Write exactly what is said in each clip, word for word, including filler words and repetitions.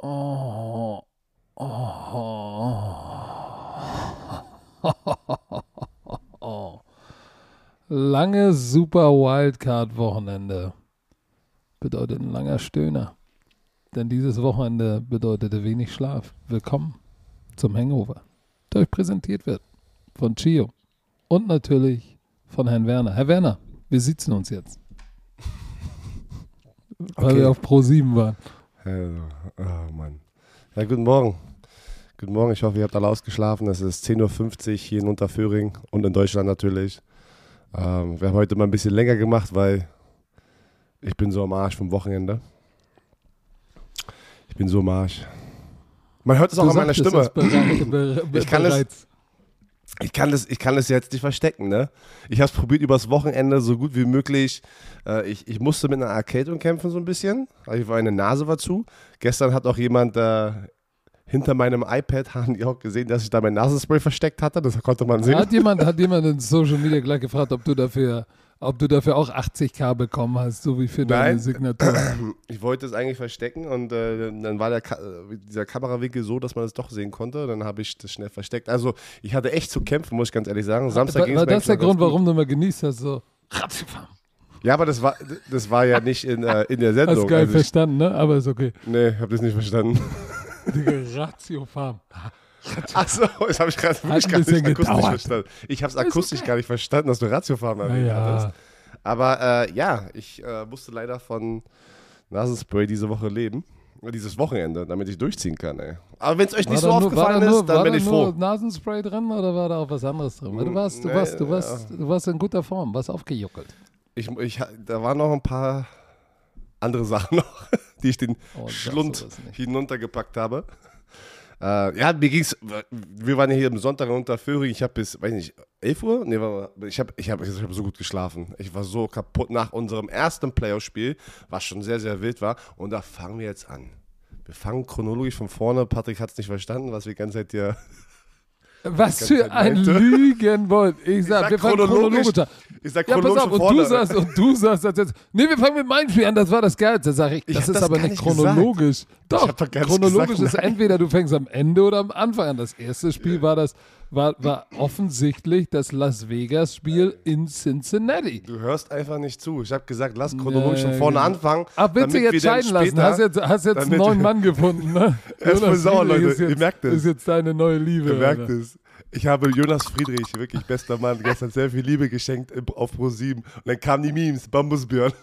Oh. Oh. Lange Super Wildcard-Wochenende bedeutet ein langer Stöhner. Denn dieses Wochenende bedeutete wenig Schlaf. Willkommen zum Hangover, der euch präsentiert wird von Chio und natürlich von Herrn Werner. Herr Werner, wir sitzen uns jetzt. Weil Okay. wir auf Pro sieben waren. Oh Mann. Ja, guten Morgen. Guten Morgen, ich hoffe, ihr habt alle ausgeschlafen. Es ist zehn Uhr fünfzig hier in Unterföhring und in Deutschland natürlich. Ähm, wir haben heute mal ein bisschen länger gemacht, weil ich bin so am Arsch vom Wochenende. Ich bin so am Arsch. Man hört es auch Du an meiner sagtest Stimme. es bereit, be, be, Ich kann es- bereits. Ich kann das, ich kann das jetzt nicht verstecken, ne? Ich habe es probiert übers Wochenende so gut wie möglich. Äh, ich, ich musste mit einer Erkältung kämpfen so ein bisschen. Also meine Nase war zu. Gestern hat auch jemand äh, hinter meinem iPad, haben die auch gesehen, dass ich da mein Nasenspray versteckt hatte. Das konnte man sehen. Hat jemand, hat jemand in Social Media gleich gefragt, ob du dafür, ob du dafür auch achtzig K bekommen hast, so wie für deine Nein. Signatur. Ich wollte es eigentlich verstecken und äh, dann war der Ka äh, dieser Kamerawinkel so, dass man es doch sehen konnte. Dann habe ich das schnell versteckt. Also ich hatte echt zu kämpfen, muss ich ganz ehrlich sagen. Samstag War, ging's war mir das der eigentlich noch Grund, ganz gut. warum du mal genießt hast, so Ratiofarm. Ja, aber das war, das war ja nicht in, äh, in der Sendung. Hast geil Also ich, verstanden, ne? Aber ist okay. nee, ich habe das nicht verstanden. Digga, Ratiofarm. Achso, das habe ich gerade Hat wirklich ein gar nicht bisschen akustisch gedauert. verstanden. Ich habe es Ist akustisch okay. gar nicht verstanden, dass du Ratiofarm erwähnt Naja. hattest. Aber äh, ja, ich äh, musste leider von Nasenspray diese Woche leben. Dieses Wochenende, damit ich durchziehen kann, ey. Aber wenn es euch nicht so War da nur- aufgefallen war da nur, ist, dann war bin da ich nur froh. Nasenspray drin oder war da auch was anderes drin? Weil du warst, du Nee, warst, du ja. warst, du warst in guter Form, warst aufgejuckelt. Ich, ich, da waren noch ein paar andere Sachen noch, die ich den Oh, sagst Schlund du das nicht. hinuntergepackt habe. Äh, ja, mir ging's, wir waren ja hier am Sonntag in Unterföhring, ich habe bis, weiß nicht, elf Uhr? Nee, war, ich habe ich hab, ich hab so gut geschlafen. Ich war so kaputt nach unserem ersten Playoff-Spiel, was schon sehr, sehr wild war. Und da fangen wir jetzt an. Wir fangen chronologisch von vorne. Patrick hat es nicht verstanden, was wir die ganze Zeit hier... Was ganze für Zeit ein meinte. Lügenbold. Ich sag, sag wir fangen chronologisch. chronologisch an. Ich sag Ja, pass chronologisch auf, von und vorne. du sagst, und du sagst das jetzt, nee, wir fangen mit meinem Spiel an, das war das Geilste, sag ich. Ich Das hab ist das aber gar nicht nicht chronologisch. Doch, hab doch gar nicht chronologisch gesagt, ist nein. entweder du fängst am Ende oder am Anfang an. Das erste Spiel war das, war, war offensichtlich das Las Vegas Spiel in Cincinnati. Du hörst einfach nicht zu. Ich habe gesagt, lass chronologisch von Nee, vorne genau. anfangen. Ach, willst du damit wir jetzt dann scheiden lassen? später- Hast jetzt, hast jetzt einen damit neuen wir- Mann gefunden, ne? Er ist voll Jonas sauer, Friedrich Leute. ist jetzt, Ihr merkt es. Ist jetzt deine neue Liebe. Ihr merkt Alter. es. Ich habe Jonas Friedrich, wirklich bester Mann, gestern sehr viel Liebe geschenkt im- auf Pro sieben. Und dann kamen die Memes, Bambusbjörn.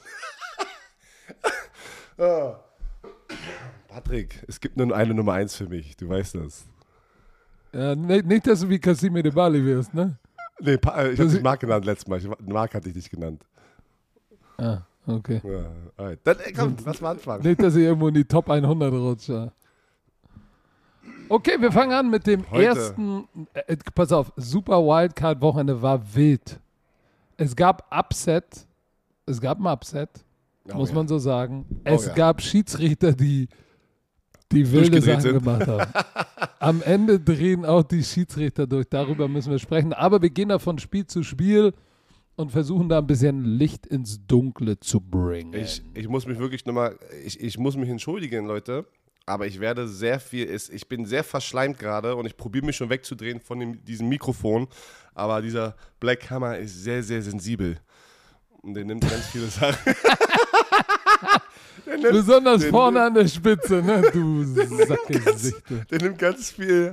Ah. Patrick, es gibt nur eine Nummer eins für mich, du weißt das. Ja, nicht, nicht, dass du wie Casimir de Bali wirst, ne? Nee, pa äh, ich habe Das- dich Marc genannt letztes Mal. Ich, Marc hatte ich nicht genannt. Ah, okay. Ja, alright. Dann ey, komm, lass mal anfangen. Nicht, dass ich irgendwo in die Top hundert rutsche. Okay, wir fangen an mit dem Heute. ersten. Äh, pass auf, Super Wildcard-Wochenende war wild. Es gab Upset. Es gab ein Upset, Oh, muss ja. man so sagen. Es ja. gab Schiedsrichter, die, die wilde Durchgedreht Sachen sind. gemacht haben. Am Ende drehen auch die Schiedsrichter durch. Darüber müssen wir sprechen. Aber wir gehen da von Spiel zu Spiel und versuchen da ein bisschen Licht ins Dunkle zu bringen. Ich, ich muss mich wirklich nochmal, ich, ich muss mich entschuldigen, Leute, aber ich werde sehr viel, ist, ich bin sehr verschleimt gerade und ich probiere mich schon wegzudrehen von dem, diesem Mikrofon, aber dieser Black Hammer ist sehr, sehr sensibel und der nimmt ganz viele Sachen. der, nimmt, Besonders der vorne nimmt- an der Spitze, ne? Du Sackgesichte. der nimmt ganz viel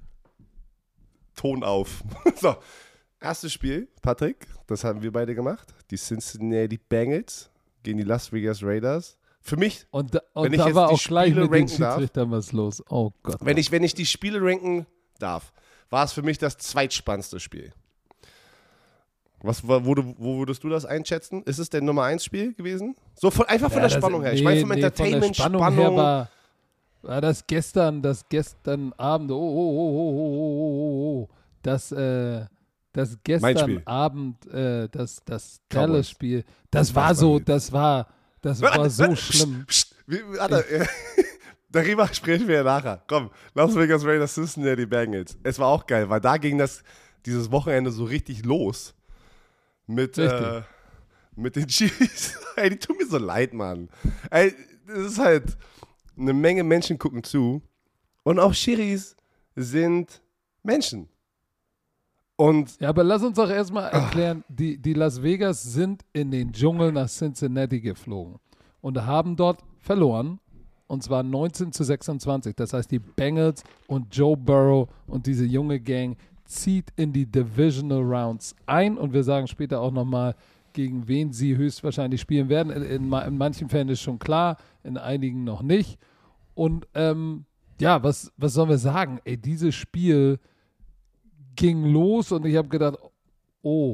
Ton auf. So, erstes Spiel, Patrick, das haben wir beide gemacht, die Cincinnati Bengals gegen die Las Vegas Raiders. Für mich Und, da- Wenn und ich da jetzt war die auch gleich Spiele mit den ranken darf. Schiedsrichtern was los. Oh Gott. Wenn ich, wenn ich die Spiele ranken darf, war es für mich das zweitspannendste Spiel. Was, wo, wo, wo würdest du das einschätzen? Ist es der Nummer eins Spiel gewesen? So von, einfach von Ja, der das- Spannung her. Ich nee, meine vom nee, Entertainment, von der Spannung, Spannung. her war, war das gestern, das gestern Abend, oh, oh, oh, oh, oh, oh, oh, oh, das, äh, das gestern Spiel. Abend, äh, das, das Cowboys. Dallas-Spiel, das war war so, wild. das war, das Warte, war so warte, schlimm. Psst, psst, wie- warte, äh, darüber sprechen wir ja nachher. Komm, Las Vegas Raiders, Cincinnati Bengals. Es war auch geil, weil da ging das dieses Wochenende so richtig los. Mit, Richtig. äh, mit den Chiefs. Ey, die tun mir so leid, Mann. Ey, das ist halt, eine Menge Menschen gucken zu und auch Schiris sind Menschen. Und ja, aber lass uns doch erstmal erklären, die, die Las Vegas sind in den Dschungel nach Cincinnati geflogen und haben dort verloren, und zwar neunzehn zu sechsundzwanzig. Das heißt, die Bengals und Joe Burrow und diese junge Gang zieht in die Divisional Rounds ein und wir sagen später auch nochmal, gegen wen sie höchstwahrscheinlich spielen werden. In, in, in manchen Fällen ist schon klar, in einigen noch nicht. Und ähm, ja, was, was sollen wir sagen? Ey, dieses Spiel ging los und ich habe gedacht, oh,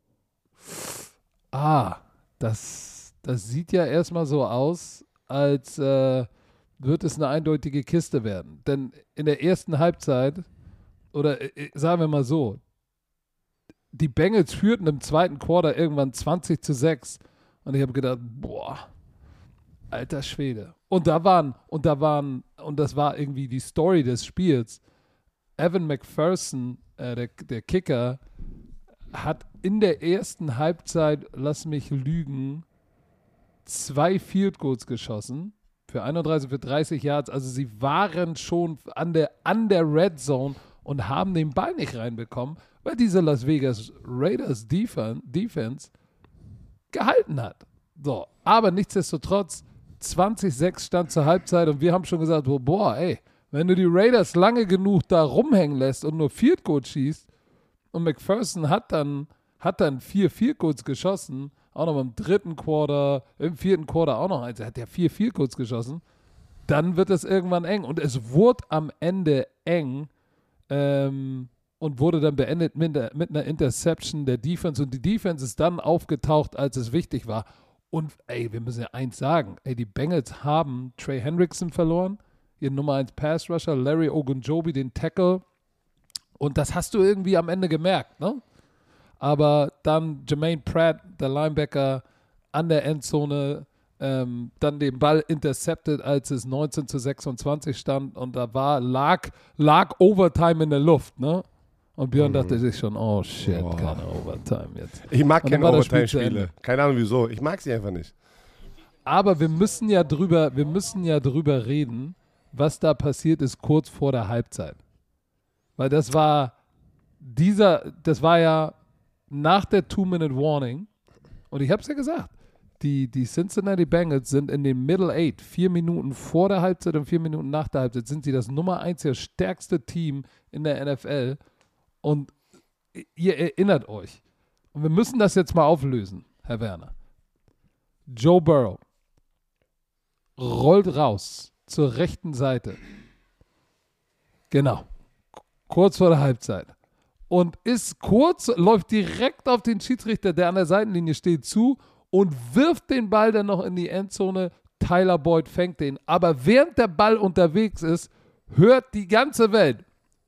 ah, das, das sieht ja erstmal so aus, als äh, wird es eine eindeutige Kiste werden. Denn in der ersten Halbzeit, oder äh, sagen wir mal so, die Bengals führten im zweiten Quarter irgendwann zwanzig zu sechs und ich habe gedacht, boah, alter Schwede. Und da waren, und da waren, und das war irgendwie die Story des Spiels, Evan McPherson, äh, der, der Kicker, hat in der ersten Halbzeit, lass mich lügen, zwei Field Goals geschossen für einunddreißig, für dreißig Yards. Also sie waren schon an der, an der Red Zone und haben den Ball nicht reinbekommen, weil diese Las Vegas Raiders Defense, Defense gehalten hat. So, aber nichtsdestotrotz, zwanzig sechs stand zur Halbzeit und wir haben schon gesagt, oh, boah, ey, wenn du die Raiders lange genug da rumhängen lässt und nur Field Goal schießt und McPherson hat dann, hat dann vier Field Goals geschossen, auch noch im dritten Quarter, im vierten Quarter auch noch eins, er hat ja vier Field Goals geschossen, dann wird es irgendwann eng und es wurde am Ende eng, ähm, und wurde dann beendet mit, der, mit einer Interception der Defense. Und die Defense ist dann aufgetaucht, als es wichtig war. Und ey, wir müssen ja eins sagen. Ey, die Bengals haben Trey Hendrickson verloren, ihren Nummer eins Pass Rusher, Larry Ogunjobi, den Tackle. Und das hast du irgendwie am Ende gemerkt, ne? Aber dann Jermaine Pratt, der Linebacker, an der Endzone, ähm, dann den Ball intercepted, als es neunzehn zu sechsundzwanzig stand. Und da war, lag, lag Overtime in der Luft, ne? Und Björn dachte sich schon, oh shit, oh. keine Overtime jetzt. Ich mag und keine Overtime-Spiele. Keine Ahnung wieso. Ich mag sie einfach nicht. Aber wir müssen ja drüber, wir müssen ja drüber reden, was da passiert ist kurz vor der Halbzeit. Weil das war dieser, das war ja nach der Two-Minute-Warning. Und ich habe es ja gesagt, die, die Cincinnati Bengals sind in den Middle Eight, vier Minuten vor der Halbzeit und vier Minuten nach der Halbzeit, sind sie das Nummer eins, das stärkste Team in der N F L. Und ihr erinnert euch. Und wir müssen das jetzt mal auflösen, Herr Werner. Joe Burrow rollt raus zur rechten Seite. Genau. Kurz vor der Halbzeit. Und ist kurz, läuft direkt auf den Schiedsrichter, der an der Seitenlinie steht, zu und wirft den Ball dann noch in die Endzone. Tyler Boyd fängt den. Aber während der Ball unterwegs ist, hört die ganze Welt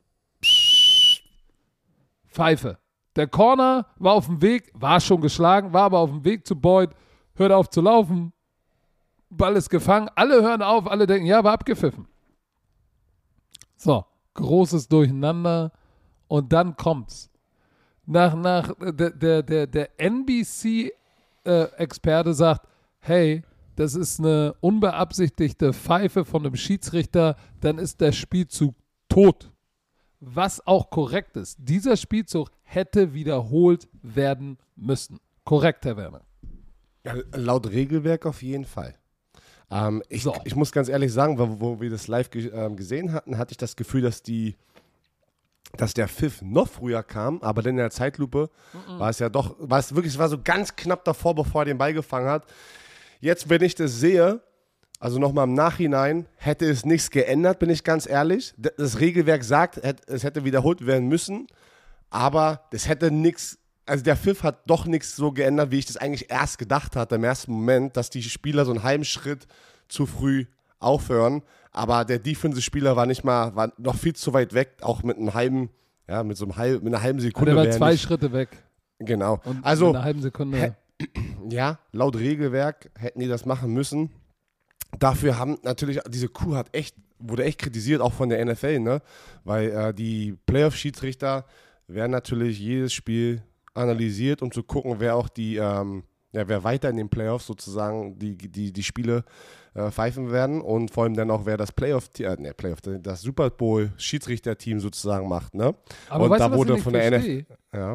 Pfeife. Der Corner war auf dem Weg, war schon geschlagen, war aber auf dem Weg zu Boyd, hört auf zu laufen, Ball ist gefangen, alle hören auf, alle denken, ja, war abgepfiffen. So, großes Durcheinander und dann kommt's. Nach, nach, der, der, der, der N B C-Experte sagt, hey, das ist eine unbeabsichtigte Pfeife von einem Schiedsrichter, dann ist der Spielzug tot. Was auch korrekt ist. Dieser Spielzug hätte wiederholt werden müssen. Korrekt, Herr Werner. Ja, laut Regelwerk auf jeden Fall. Ähm, ich, so. ich muss ganz ehrlich sagen, wo, wo wir das live ge- ähm, gesehen hatten, hatte ich das Gefühl, dass die, dass der Pfiff noch früher kam, aber dann in der Zeitlupe mhm. war es ja doch, war es wirklich, es war so ganz knapp davor, bevor er den Ball gefangen hat. Jetzt, wenn ich das sehe, also nochmal im Nachhinein, hätte es nichts geändert, bin ich ganz ehrlich. Das Regelwerk sagt, es hätte wiederholt werden müssen, aber das hätte nichts, also der Pfiff hat doch nichts so geändert, wie ich das eigentlich erst gedacht hatte im ersten Moment, dass die Spieler so einen halben Schritt zu früh aufhören, aber der Defensive-Spieler war nicht mal, war noch viel zu weit weg, auch mit einem halben, ja, mit so einem halben, mit einer halben Sekunde. Der war zwei nicht, Schritte weg. Genau. Und also, mit einer halben Sekunde. Hä- ja, laut Regelwerk hätten die das machen müssen. Dafür haben natürlich, diese Kuh hat echt, wurde echt kritisiert, auch von der N F L, ne? Weil äh, die Playoff-Schiedsrichter werden natürlich jedes Spiel analysiert, um zu gucken, wer auch die, ähm, ja, wer weiter in den Playoffs sozusagen die, die, die Spiele äh, pfeifen werden und vor allem dann auch, wer das Playoff, äh, ne, Playoff, das Super Bowl Schiedsrichterteam sozusagen macht, ne? Aber und weißt da du, was wurde ich nicht von der verstehe? N F L, ja.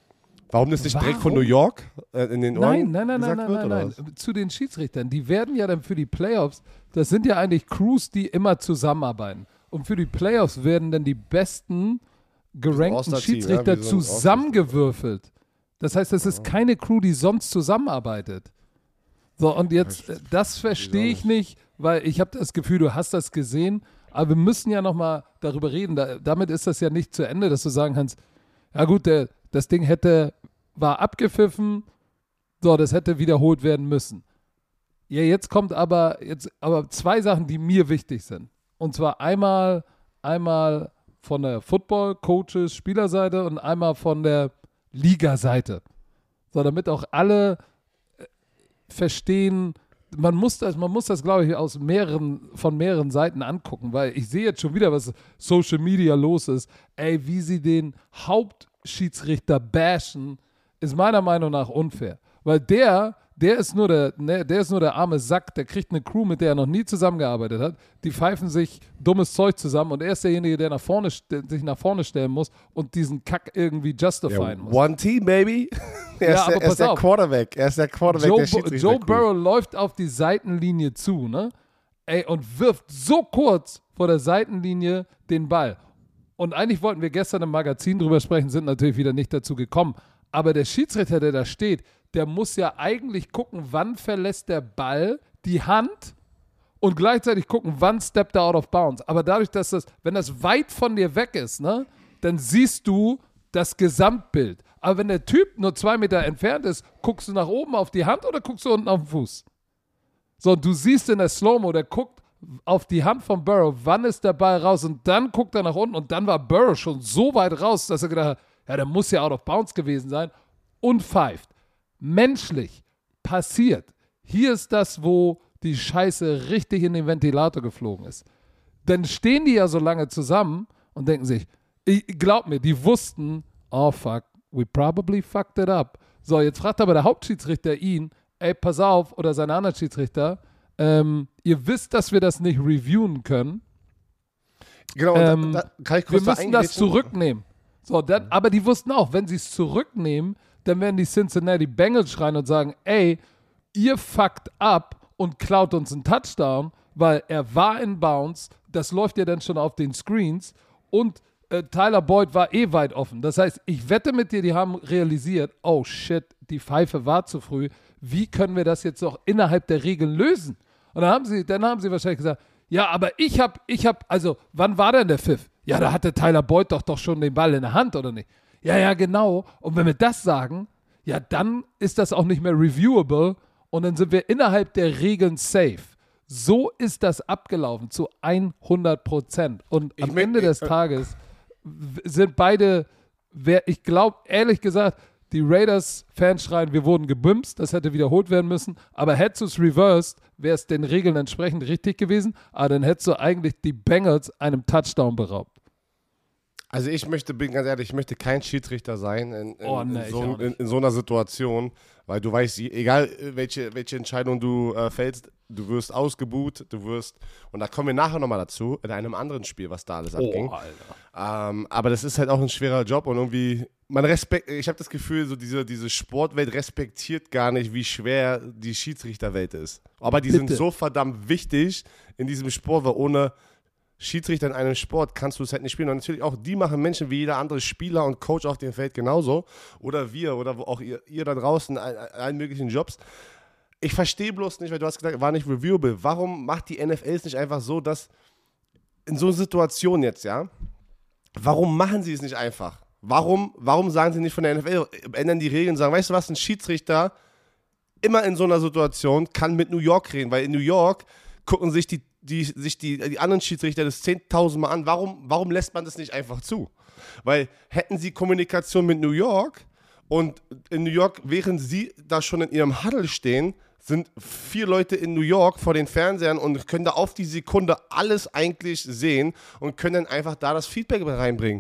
Warum das nicht Warum? direkt von New York äh, in den Ohren Nein, nein, nein, nein, gesagt nein, wird, nein, oder nein. was? Zu den Schiedsrichtern. Die werden ja dann für die Playoffs, das sind ja eigentlich Crews, die immer zusammenarbeiten. Und für die Playoffs werden dann die besten gerankten All-Star-Team, Schiedsrichter ja, wie so ein zusammengewürfelt. Das heißt, das ist keine Crew, die sonst zusammenarbeitet. So, und jetzt, äh, das verstehe ich nicht, weil ich habe das Gefühl, du hast das gesehen, aber wir müssen ja nochmal darüber reden. Da, damit ist das ja nicht zu Ende, dass du sagen kannst, ja gut, der, das Ding hätte, war abgepfiffen, so, das hätte wiederholt werden müssen. Ja, jetzt kommt aber, jetzt, aber zwei Sachen, die mir wichtig sind. Und zwar einmal, einmal von der Football-Coaches, Spielerseite und einmal von der Liga-Seite. So, damit auch alle äh, verstehen, man muss das, man muss das, glaube ich, aus mehreren, von mehreren Seiten angucken, weil ich sehe jetzt schon wieder, was Social Media los ist. Ey, wie sie den Hauptschiedsrichter bashen, ist meiner Meinung nach unfair. Weil der, der ist nur der, ne, der ist nur der arme Sack, der kriegt eine Crew, mit der er noch nie zusammengearbeitet hat. Die pfeifen sich dummes Zeug zusammen und er ist derjenige, der nach vorne, sich nach vorne stellen muss und diesen Kack irgendwie justifieren Ja, muss. One Team, baby. Er Ja, ist, aber der, er pass ist der auf. Quarterback. Er ist der Quarterback Joe, der Bo- Schiedsrichter. Joe Burrow läuft auf die Seitenlinie zu, ne? Ey, und wirft so kurz vor der Seitenlinie den Ball. Und eigentlich wollten wir gestern im Magazin drüber sprechen, sind natürlich wieder nicht dazu gekommen. Aber der Schiedsrichter, der da steht, der muss ja eigentlich gucken, wann verlässt der Ball die Hand und gleichzeitig gucken, wann steppt er out of bounds. Aber dadurch, dass das, wenn das weit von dir weg ist, ne, dann siehst du das Gesamtbild. Aber wenn der Typ nur zwei Meter entfernt ist, guckst du nach oben auf die Hand oder guckst du unten auf den Fuß? So, und du siehst in der Slow-Mo, der guckt auf die Hand von Burrow, wann ist der Ball raus und dann guckt er nach unten und dann war Burrow schon so weit raus, dass er gedacht hat, ja, der muss ja out of bounds gewesen sein und pfeift. Menschlich passiert. Hier ist das, wo die Scheiße richtig in den Ventilator geflogen ist. Dann stehen die ja so lange zusammen und denken sich, ich, glaub mir, die wussten, oh fuck, we probably fucked it up. So, jetzt fragt aber der Hauptschiedsrichter ihn, ey, pass auf, oder seine anderen Schiedsrichter, ähm, ihr wisst, dass wir das nicht reviewen können. Genau, und Ähm, da, da kann ich wir kurz da müssen das eingrätschen? zurücknehmen. So, dann, aber die wussten auch, wenn sie es zurücknehmen, dann werden die Cincinnati Bengals schreien und sagen, ey, ihr fuckt ab und klaut uns einen Touchdown, weil er war in Bounds, das läuft ja dann schon auf den Screens und äh, Tyler Boyd war eh weit offen. Das heißt, ich wette mit dir, die haben realisiert, oh shit, die Pfeife war zu früh. Wie können wir das jetzt noch innerhalb der Regeln lösen? Und dann haben sie, dann haben sie wahrscheinlich gesagt, ja, aber ich hab, ich hab, also, wann war denn der Pfiff? Ja, da hatte Tyler Boyd doch doch schon den Ball in der Hand, oder nicht? Ja, ja, genau. Und wenn wir das sagen, ja, dann ist das auch nicht mehr reviewable und dann sind wir innerhalb der Regeln safe. So ist das abgelaufen zu hundert Prozent. Und Ich am mein- Ende des äh, Tages w- sind beide, wer, ich glaube, ehrlich gesagt, die Raiders-Fans schreien, wir wurden gebimst, das hätte wiederholt werden müssen. Aber hättest du es reversed, wäre es den Regeln entsprechend richtig gewesen. Aber dann hättest du eigentlich die Bengals einem Touchdown beraubt. Also ich möchte, bin ganz ehrlich, ich möchte kein Schiedsrichter sein in, in, Oh, nee, in, ich so, auch in, nicht. in so einer Situation, weil du weißt, egal welche, welche Entscheidung du äh, fällst, du wirst ausgebuht, du wirst, und da kommen wir nachher nochmal dazu, in einem anderen Spiel, was da alles abging. Oh, Alter. Ähm, aber das ist halt auch ein schwerer Job und irgendwie, man respekt, ich habe das Gefühl, so diese, diese Sportwelt respektiert gar nicht, wie schwer die Schiedsrichterwelt ist. Aber die sind Bitte. so verdammt wichtig in diesem Sport, weil ohne Schiedsrichter in einem Sport kannst du es halt nicht spielen. Und natürlich auch die machen Menschen wie jeder andere Spieler und Coach auf dem Feld genauso. Oder wir oder wo auch ihr, ihr da draußen in allen möglichen Jobs. Ich verstehe bloß nicht, weil du hast gesagt, war nicht reviewable. Warum macht die N F L es nicht einfach so, dass in so einer Situation jetzt, ja, warum machen sie es nicht einfach? Warum, warum sagen sie nicht von der N F L, ändern die Regeln und sagen, weißt du was, ein Schiedsrichter immer in so einer Situation kann mit New York reden, weil in New York gucken sich die, die, sich die, die anderen Schiedsrichter das zehntausend Mal an. Warum, warum lässt man das nicht einfach zu? Weil hätten sie Kommunikation mit New York und in New York, während sie da schon in ihrem Huddle stehen, sind vier Leute in New York vor den Fernsehern und können da auf die Sekunde alles eigentlich sehen und können dann einfach da das Feedback reinbringen.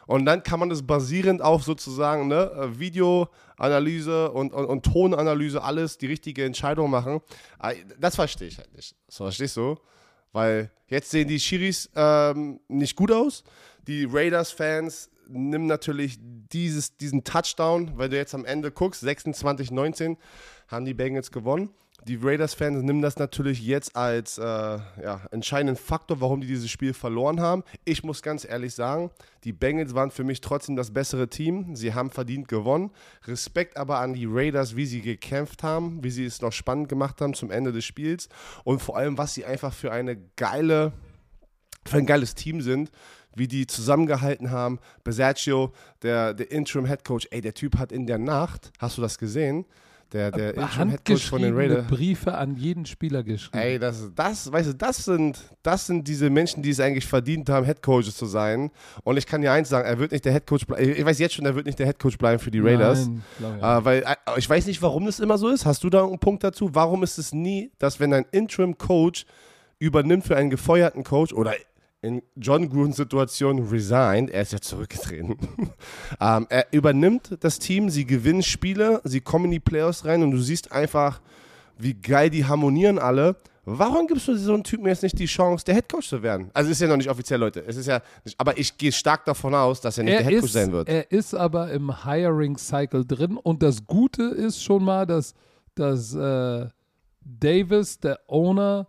Und dann kann man das basierend auf sozusagen ne, Videoanalyse und, und, und Tonanalyse, alles die richtige Entscheidung machen. Das verstehe ich halt nicht. Das verstehst du? Weil jetzt sehen die Schiris ähm, nicht gut aus. Die Raiders-Fans nehmen natürlich dieses, diesen Touchdown, weil du jetzt am Ende guckst, sechsundzwanzig neunzehn haben die Bengals gewonnen. Die Raiders-Fans nehmen das natürlich jetzt als äh, ja, entscheidenden Faktor, warum die dieses Spiel verloren haben. Ich muss ganz ehrlich sagen, die Bengals waren für mich trotzdem das bessere Team. Sie haben verdient gewonnen. Respekt aber an die Raiders, wie sie gekämpft haben, wie sie es noch spannend gemacht haben zum Ende des Spiels und vor allem, was sie einfach für eine geile, für ein geiles Team sind, wie die zusammengehalten haben. Bisaccia, der, der Interim-Headcoach, ey, der Typ hat in der Nacht, hast du das gesehen? Der, der Interim-Headcoach von den Raiders. Briefe an jeden Spieler geschrieben. Ey, das, das, weißt du, das sind, das sind diese Menschen, die es eigentlich verdient haben, Headcoaches zu sein. Und ich kann dir eins sagen, er wird nicht der Headcoach bleiben. Ich weiß jetzt schon, er wird nicht der Headcoach bleiben für die Raiders. Nein, äh, weil äh, ich weiß nicht, warum das immer so ist. Hast du da einen Punkt dazu? Warum ist es nie, dass wenn ein Interim-Coach übernimmt für einen gefeuerten Coach oder in John Gruden's Situation resigned, er ist ja zurückgetreten. ähm, er übernimmt das Team, sie gewinnen Spiele, sie kommen in die Playoffs rein und du siehst einfach, wie geil die harmonieren alle. Warum gibst du so einem Typen jetzt nicht die Chance, der Headcoach zu werden? Also ist ja noch nicht offiziell, Leute. Es ist ja nicht, aber ich gehe stark davon aus, dass er nicht er der Headcoach ist, sein wird. Er ist aber im Hiring-Cycle drin und das Gute ist schon mal, dass, dass äh, Davis, der Owner,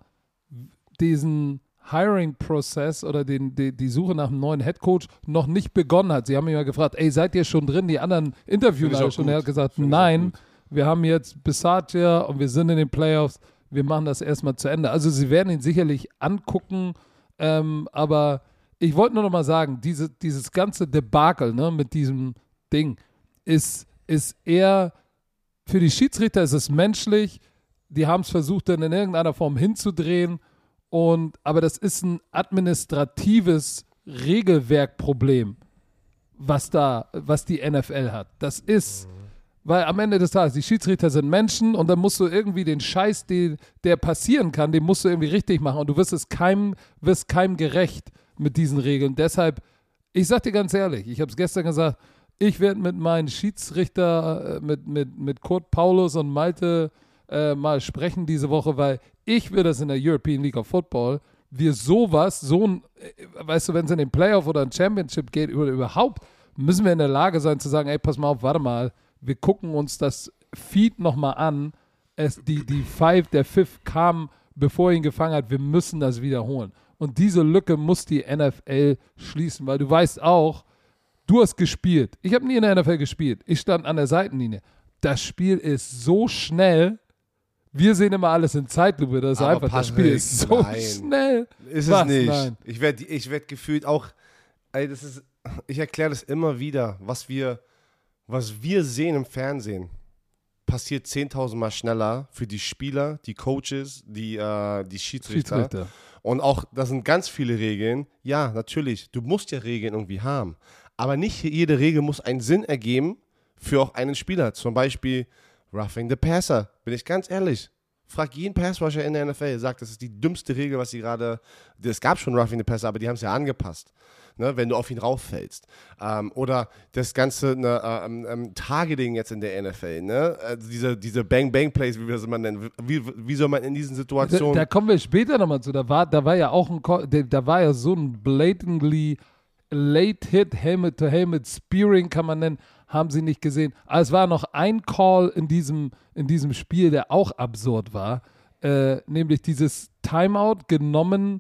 diesen Hiring-Prozess oder den, die, die Suche nach einem neuen Headcoach noch nicht begonnen hat. Sie haben ihn ja gefragt, ey, seid ihr schon drin? Die anderen Interviewer schon. Er hat gesagt, Find nein, wir haben jetzt Bisaccia und wir sind in den Playoffs. Wir machen das erstmal zu Ende. Also sie werden ihn sicherlich angucken, ähm, aber ich wollte nur noch mal sagen, diese, dieses ganze Debakel ne, mit diesem Ding ist, ist eher, für die Schiedsrichter ist es menschlich, die haben es versucht dann in irgendeiner Form hinzudrehen. Und, aber das ist ein administratives Regelwerkproblem, was da, was die N F L hat. Das ist, weil am Ende des Tages, die Schiedsrichter sind Menschen und dann musst du irgendwie den Scheiß, den, der passieren kann, den musst du irgendwie richtig machen und du wirst es keinem, wirst keinem gerecht mit diesen Regeln. Deshalb, ich sag dir ganz ehrlich, ich habe es gestern gesagt, ich werde mit meinen Schiedsrichter, mit, mit, mit Kurt Paulus und Malte äh, mal sprechen diese Woche, weil ich will das in der European League of Football, wir sowas, so ein, weißt du, wenn es in den Playoff oder ein Championship geht, oder überhaupt, müssen wir in der Lage sein zu sagen, ey, pass mal auf, warte mal, wir gucken uns das Feed nochmal an, es, die, die Five, der Fifth kam, bevor er ihn gefangen hat, wir müssen das wiederholen. Und diese Lücke muss die N F L schließen, weil du weißt auch, du hast gespielt. Ich habe nie in der N F L gespielt. Ich stand an der Seitenlinie. Das Spiel ist so schnell. Wir sehen immer alles in Zeitlupe. Das ist aber einfach, das Spiel ist so nein. schnell. Ist Was? es nicht. Nein. Ich werde ich werd gefühlt auch, ey, das ist, ich erkläre das immer wieder, was wir, was wir sehen im Fernsehen, passiert zehntausend Mal schneller für die Spieler, die Coaches, die, äh, die Schiedsrichter. Schiedsrichter. Und auch, da sind ganz viele Regeln. Ja, natürlich, du musst ja Regeln irgendwie haben. Aber nicht jede Regel muss einen Sinn ergeben für auch einen Spieler. Zum Beispiel Roughing the Passer. Bin ich ganz ehrlich. Frag jeden Passrusher in der N F L. Sagt, das ist die dümmste Regel, was sie gerade. Es gab schon Roughing the Passer, aber die haben es ja angepasst. Ne, wenn du auf ihn rauffällst. Ähm, oder das ganze ne, ähm, ähm, Targeting jetzt in der N F L. Ne? Also diese, diese Bang-Bang-Plays, wie wir es immer nennen. Wie, wie soll man in diesen Situationen. Da, da kommen wir später nochmal zu. Da war, da war ja auch ein. Da war ja so ein blatantly Late Hit, Helmet to Helmet, Spearing kann man nennen. Haben sie nicht gesehen. Aber es war noch ein Call in diesem, in diesem Spiel, der auch absurd war. Äh, nämlich dieses Timeout genommen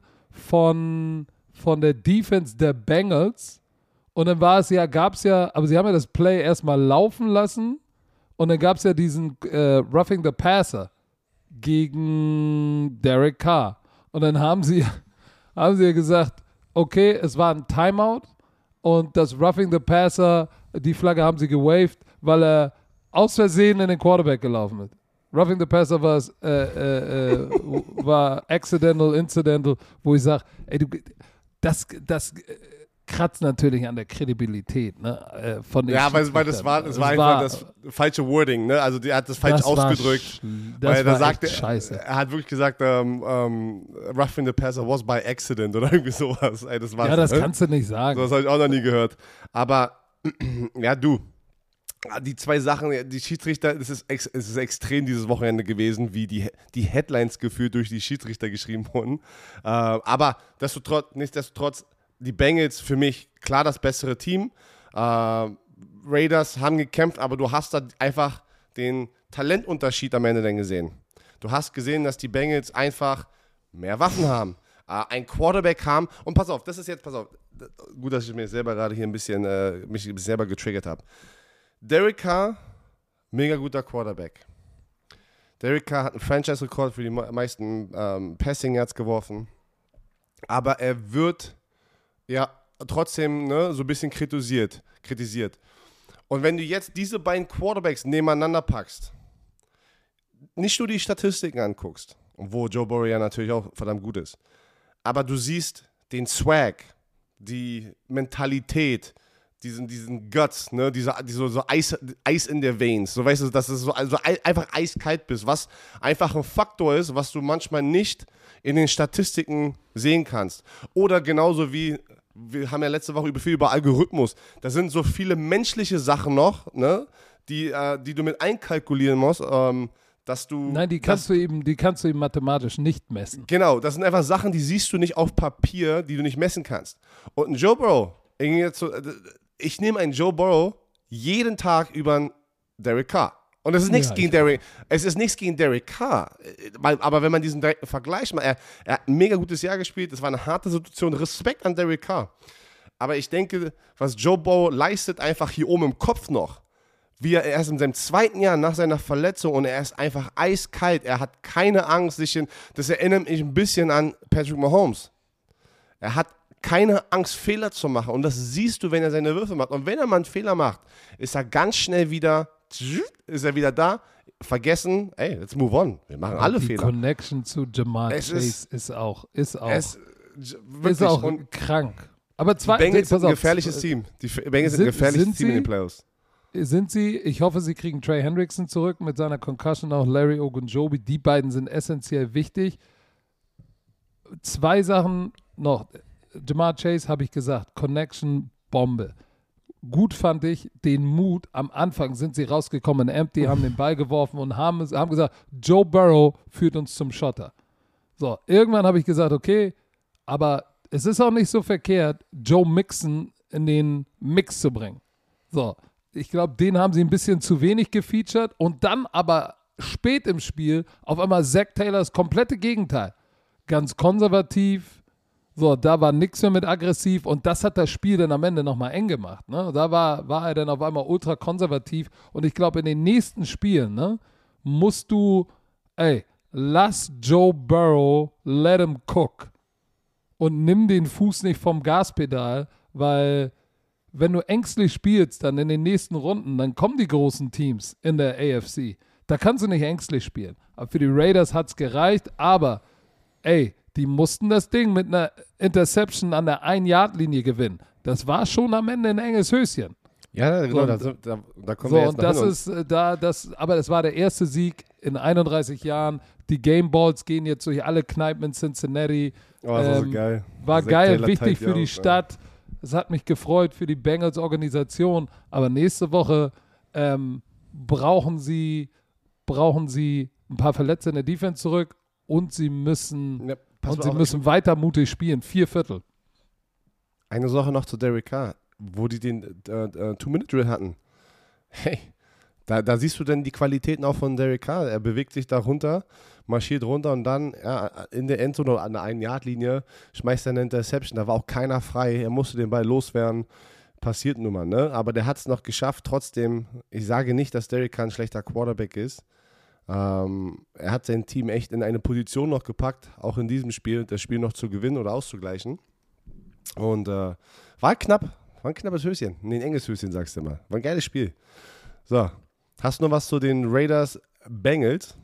von, von der Defense der Bengals. Und dann war es ja, gab es ja, aber sie haben ja das Play erstmal laufen lassen. Und dann gab es ja diesen äh, Roughing the Passer gegen Derek Carr. Und dann haben sie, haben sie ja gesagt, okay, es war ein Timeout. Und das Roughing the Passer, die Flagge haben sie gewaved, weil er aus Versehen in den Quarterback gelaufen ist. Roughing the Passer war, äh, äh, äh, war accidental, incidental, wo ich sage, ey, du, das, das, kratzt natürlich an der Kredibilität, ne? Äh, von den Ja, weil, weil das war, das war einfach war, das falsche Wording, ne? Also er hat das falsch das ausgedrückt. War, das weil war er sagte, echt scheiße. Er hat wirklich gesagt, um, um, roughing the passer was by accident oder irgendwie sowas. Ey, das war's, ja, das ne? kannst du nicht sagen. So, das habe ich auch noch nie gehört. Aber ja, du, die zwei Sachen, die Schiedsrichter, es ist, ex, es ist extrem dieses Wochenende gewesen, wie die, die Headlines gefühlt durch die Schiedsrichter geschrieben wurden. Äh, aber nichtsdestotrotz, nichtsdestotrotz, die Bengals für mich klar das bessere Team. Äh, Raiders haben gekämpft, aber du hast da einfach den Talentunterschied am Ende dann gesehen. Du hast gesehen, dass die Bengals einfach mehr Waffen haben, äh, ein Quarterback haben. Und pass auf, das ist jetzt, pass auf, gut, dass ich mir selber gerade hier ein bisschen, äh, mich selber getriggert habe. Derek Carr, mega guter Quarterback. Derek Carr hat einen Franchise-Rekord für die meisten ähm, Passing-Yards geworfen. Aber er wird ja trotzdem ne, so ein bisschen kritisiert, kritisiert. Und wenn du jetzt diese beiden Quarterbacks nebeneinander packst, nicht nur die Statistiken anguckst, wo Joe Burrow ja natürlich auch verdammt gut ist, aber du siehst den Swag, die Mentalität, diesen, diesen Guts, ne, diese, diese, so Eis, Eis in der Veins, so weißt du, dass du so also einfach eiskalt bist, was einfach ein Faktor ist, was du manchmal nicht in den Statistiken sehen kannst. Oder genauso wie, wir haben ja letzte Woche über viel über Algorithmus, da sind so viele menschliche Sachen noch, ne, die, äh, die du mit einkalkulieren musst, ähm, dass du... Nein, die kannst du eben, die kannst du eben mathematisch nicht messen. Genau, das sind einfach Sachen, die siehst du nicht auf Papier, die du nicht messen kannst. Und ein Joe Burrow, ich nehme einen Joe Burrow jeden Tag über einen Derek Carr. Und es ist nichts Ja, gegen Derek, es ist nichts gegen Derek Carr. Aber wenn man diesen direkten Vergleich macht, er, er hat ein mega gutes Jahr gespielt, es war eine harte Situation, Respekt an Derek Carr. Aber ich denke, was Joe Burrow leistet, einfach hier oben im Kopf noch, wie er erst in seinem zweiten Jahr nach seiner Verletzung und er ist einfach eiskalt, er hat keine Angst, sich in, das erinnert mich ein bisschen an Patrick Mahomes. Er hat keine Angst, Fehler zu machen und das siehst du, wenn er seine Würfe macht. Und wenn er mal einen Fehler macht, ist er ganz schnell wieder, ist er wieder da, vergessen, ey, let's move on, wir machen alle die Fehler. Die Connection zu Jamar es Chase ist, ist auch, ist auch, es, ist auch und krank. Aber zwei, die Bengals sind ein auf, gefährliches Team. Die Bengals sind sind, ein gefährliches sind Team sie, in den Playoffs. Sind sie, ich hoffe, sie kriegen Trey Hendrickson zurück mit seiner Concussion, auch Larry Ogunjobi. Die beiden sind essentiell wichtig. Zwei Sachen noch. Jamar Chase, habe ich gesagt, Connection, Bombe. Gut fand ich den Mut. Am Anfang sind sie rausgekommen in Empty, haben den Ball geworfen und haben, haben gesagt, Joe Burrow führt uns zum Schotter. So, irgendwann habe ich gesagt, okay, aber es ist auch nicht so verkehrt, Joe Mixon in den Mix zu bringen. So, ich glaube, den haben sie ein bisschen zu wenig gefeatured und dann aber spät im Spiel auf einmal Zach Taylors komplette Gegenteil. Ganz konservativ, so, da war nichts mehr mit aggressiv und das hat das Spiel dann am Ende nochmal eng gemacht. Ne? Da war, war er dann auf einmal ultra konservativ und ich glaube, in den nächsten Spielen ne, musst du, ey, lass Joe Burrow, let him cook und nimm den Fuß nicht vom Gaspedal, weil wenn du ängstlich spielst, dann in den nächsten Runden, dann kommen die großen Teams in der A F C. Da kannst du nicht ängstlich spielen. Aber für die Raiders hat es gereicht, aber ey, die mussten das Ding mit einer Interception an der Ein-Yard-Linie gewinnen. Das war schon am Ende ein enges Höschen. Ja, genau, so, da, da, da kommen so, wir jetzt und noch das hin. ist äh, da, das, aber es war der erste Sieg in einunddreißig Jahren. Die Game Balls gehen jetzt durch alle Kneipen in Cincinnati. Oh, das war so Ähm, geil. War Zach geil, Taylor wichtig teilt für die auf, Stadt. Es hat mich gefreut für die Bengals-Organisation. Aber nächste Woche ähm, brauchen sie, brauchen sie ein paar Verletzte in der Defense zurück und sie müssen, Ja, pass und mal sie auf, müssen weiter mutig spielen. Vier Viertel. Eine Sache noch zu Derek Carr, wo die den äh, äh, Two-Minute-Drill hatten. Hey, da, da siehst du dann die Qualitäten auch von Derek Carr. Er bewegt sich da runter, marschiert runter und dann ja, in der Endzone oder an der Ein-Yard-Linie schmeißt er eine Interception. Da war auch keiner frei. Er musste den Ball loswerden. Passiert nun mal, ne? Aber der hat es noch geschafft. Trotzdem, ich sage nicht, dass Derek Carr ein schlechter Quarterback ist. Ähm, er hat sein Team echt in eine Position noch gepackt, auch in diesem Spiel, das Spiel noch zu gewinnen oder auszugleichen. Und äh, war knapp, war ein knappes Höschen, nee, ein enges Höschen, sagst du immer. War ein geiles Spiel. So, hast du noch was zu den Raiders Bengals?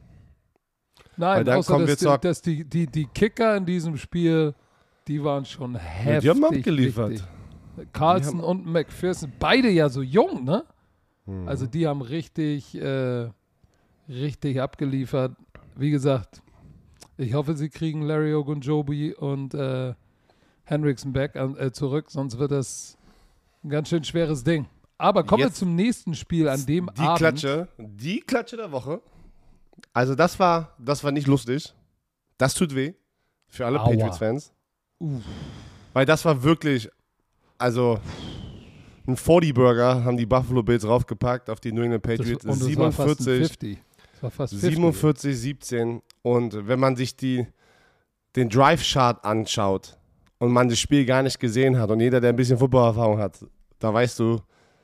Nein, dann außer kommen dass, wir zur- die, dass die, die, die Kicker in diesem Spiel, die waren schon heftig. Die haben abgeliefert. wichtig. Carlson und McPherson, beide ja so jung, ne? Mhm. Also die haben richtig, äh, richtig abgeliefert. Wie gesagt, ich hoffe, sie kriegen Larry Ogunjobi und äh, Hendrickson back äh, zurück, sonst wird das ein ganz schön schweres Ding. Aber kommen Jetzt wir zum nächsten Spiel an dem die Abend. Klatsche, die Klatsche der Woche. Also das war, das war nicht lustig. Das tut weh für alle Patriots-Fans. Weil das war wirklich, also ein vierzig-Burger haben die Buffalo Bills raufgepackt auf die New England Patriots. Das, siebenundvierzig, das war fast siebenundvierzig siebzehn. Und wenn man sich die, den Drive-Chart anschaut und man das Spiel gar nicht gesehen hat und jeder, der ein bisschen Footballerfahrung hat, da weißt du,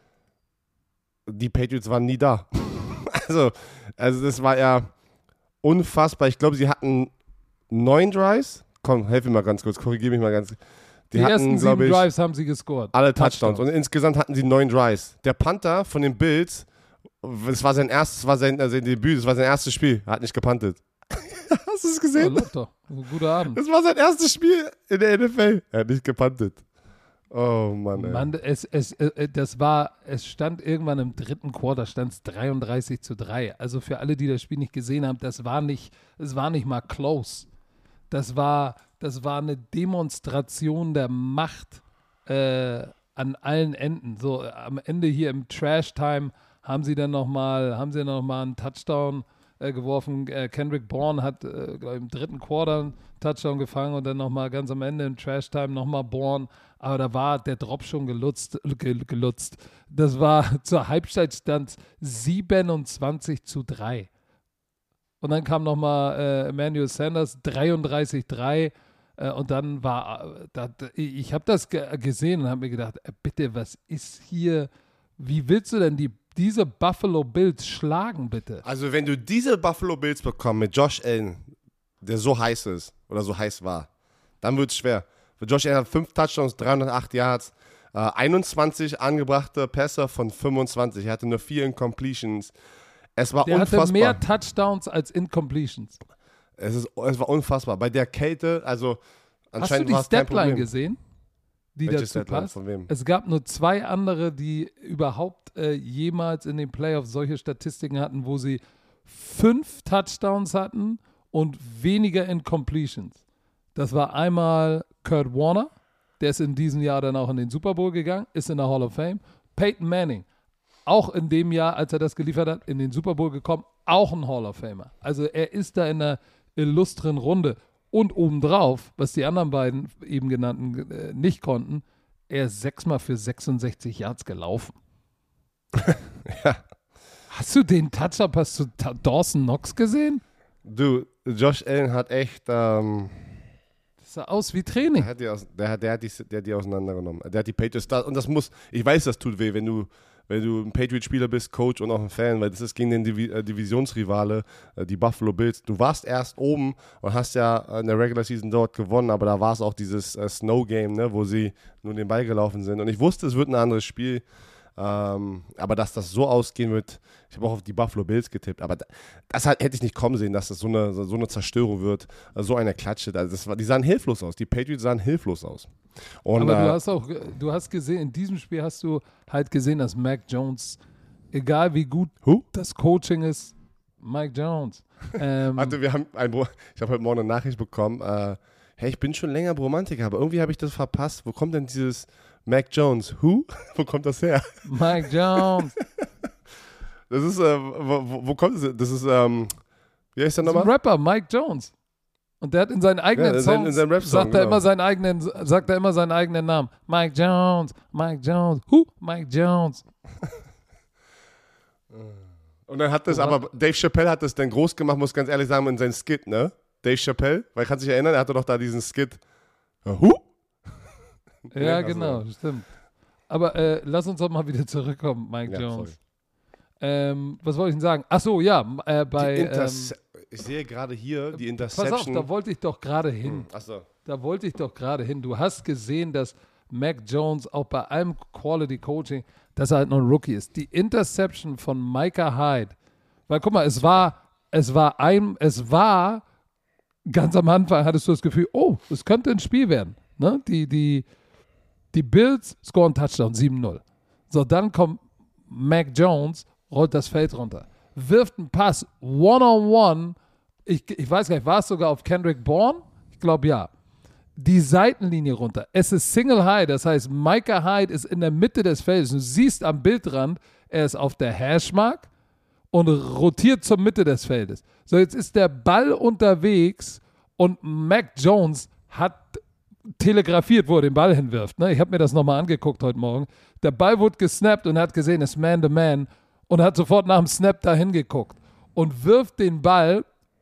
die Patriots waren nie da. also, also das war ja unfassbar. Ich glaube, sie hatten neun Drives. Komm, helf mir mal ganz kurz, korrigiere mich mal ganz kurz. Die, die hatten, ersten sieben ich, Drives haben sie gescored. Alle Touchdowns. Touchdowns. Und insgesamt hatten sie neun Drives. Der Panther von den Bills, das war sein erstes, war sein, also sein Debüt, das war sein erstes Spiel. Er hat nicht gepantet. Hast du es gesehen? Ja, doch. Guter Abend. Das war sein erstes Spiel in der N F L. Er hat nicht gepantet. Oh Mann, ey. Mann, es, es, äh, das war, es stand irgendwann im dritten Quarter, stand es dreiunddreißig zu drei. Also für alle, die das Spiel nicht gesehen haben, das war nicht, es war nicht mal close. Das war, das war eine Demonstration der Macht äh, an allen Enden. So am Ende hier im Trash-Time haben sie dann nochmal, haben sie noch mal einen Touchdown äh, geworfen. Äh, Kendrick Bourne hat äh, im dritten Quarter einen Touchdown gefangen und dann nochmal ganz am Ende im Trash-Time nochmal Bourne. Aber da war der Drop schon gelutzt, gelutzt. Das war zur Halbzeit stand siebenundzwanzig zu drei. Und dann kam nochmal äh, Emmanuel Sanders, dreiunddreißig drei. Äh, und dann war, äh, da, ich habe das ge- gesehen und habe mir gedacht, äh, bitte, was ist hier, wie willst du denn die, diese Buffalo Bills schlagen, bitte? Also wenn du diese Buffalo Bills bekommst mit Josh Allen, der so heiß ist oder so heiß war, dann wird es schwer. Josh Allen hat fünf Touchdowns, dreihundertacht Yards, äh, einundzwanzig angebrachte Pässe von fünfundzwanzig. Er hatte nur vier Incompletions. Es war der unfassbar. hatte mehr Touchdowns als Incompletions. Es, ist, es war unfassbar. Bei der Kälte, also anscheinend war es kein Problem. Hast du die Statline gesehen, die Welche dazu Statline? passt? Von wem? Es gab nur zwei andere, die überhaupt äh, jemals in den Playoffs solche Statistiken hatten, wo sie fünf Touchdowns hatten und weniger Incompletions. Das war einmal Kurt Warner, der ist in diesem Jahr dann auch in den Super Bowl gegangen, ist in der Hall of Fame. Peyton Manning, auch in dem Jahr, als er das geliefert hat, in den Super Bowl gekommen, auch ein Hall of Famer. Also er ist da in einer illustren Runde. Und obendrauf, was die anderen beiden eben genannten äh, nicht konnten, er ist sechsmal für sechsundsechzig Yards gelaufen. Ja. Hast du den Touch-Up, hast du Ta- Dawson Knox gesehen? Du, Josh Allen hat echt, ähm, das sah aus wie Training. Der hat die, aus, der hat, der hat die, der hat die auseinandergenommen. Der hat die Patriots da, und das muss, ich weiß, das tut weh, wenn du, wenn du ein Patriot-Spieler bist, Coach und auch ein Fan, weil das ist gegen den Divi- äh, Divisionsrivale, äh, die Buffalo Bills. Du warst erst oben und hast ja in der Regular Season dort gewonnen, aber da war es auch dieses äh, Snow-Game, ne, wo sie nur den Ball gelaufen sind. Und ich wusste, es wird ein anderes Spiel. Ähm, aber dass das so ausgehen wird, ich habe auch auf die Buffalo Bills getippt, aber das halt, hätte ich nicht kommen sehen, dass das so eine, so eine Zerstörung wird, so eine Klatsche. Also das war, die sahen hilflos aus, die Patriots sahen hilflos aus. Und, aber du äh, hast auch, du hast gesehen, in diesem Spiel hast du halt gesehen, dass Mac Jones, egal wie gut who? das Coaching ist, Mike Jones. Ähm, Warte, wir haben ein Bro- ich habe heute Morgen eine Nachricht bekommen, äh, hey, ich bin schon länger Bromantiker, aber irgendwie habe ich das verpasst. Wo kommt denn dieses Mac Jones? Who? Wo kommt das her? Mike Jones. Das ist, äh, wo, wo kommt das? Das ist, ähm, wie heißt der Das ist nochmal? ein Rapper, Mike Jones. Und der hat in seinen eigenen Ja, in sein- Songs, in seinem Rap-Song, sagt, er genau. immer seinen eigenen, sagt er immer seinen eigenen Namen. Mike Jones, Mike Jones, who? Mike Jones. Und dann hat das, Oh, aber Dave Chappelle hat das dann groß gemacht, muss ganz ehrlich sagen, in seinem Skit, ne? Dave Chappelle, weil kannst du dich erinnern, er hatte doch da diesen Skit. Uh, Who? Ja, Ja, also- genau, stimmt. Aber äh, lass uns doch mal wieder zurückkommen, Mike Ja, Jones. Ähm, was wollte ich denn sagen? Ach so, ja, äh, bei, Die ähm, Interce- ich sehe gerade hier die pass Interception. auf, da wollte ich doch gerade hin. Achso. Da wollte ich doch gerade hin. Du hast gesehen, dass Mac Jones auch bei allem Quality Coaching, dass er halt noch ein Rookie ist. Die Interception von Micah Hyde, weil guck mal, es war, es war ein, es war ganz am Anfang hattest du das Gefühl, oh, es könnte ein Spiel werden. Ne? Die, die, Die Bills scoren Touchdown, sieben null. So, dann kommt Mac Jones, rollt das Feld runter, wirft einen Pass, one-on-one, ich, ich weiß gar nicht, war es sogar auf Kendrick Bourne? Ich glaube, ja. Die Seitenlinie runter. Es ist Single High, das heißt, Micah Hyde ist in der Mitte des Feldes. Du siehst am Bildrand, er ist auf der Hashmark und rotiert zur Mitte des Feldes. So, jetzt ist der Ball unterwegs und Mac Jones hat telegrafiert, wo er den Ball hinwirft. Ne? Ich habe mir das nochmal angeguckt heute Morgen. Der Ball wurde gesnappt und er hat gesehen, es ist Man-to-Man und hat sofort nach dem Snap da hingeguckt und wirft den Ball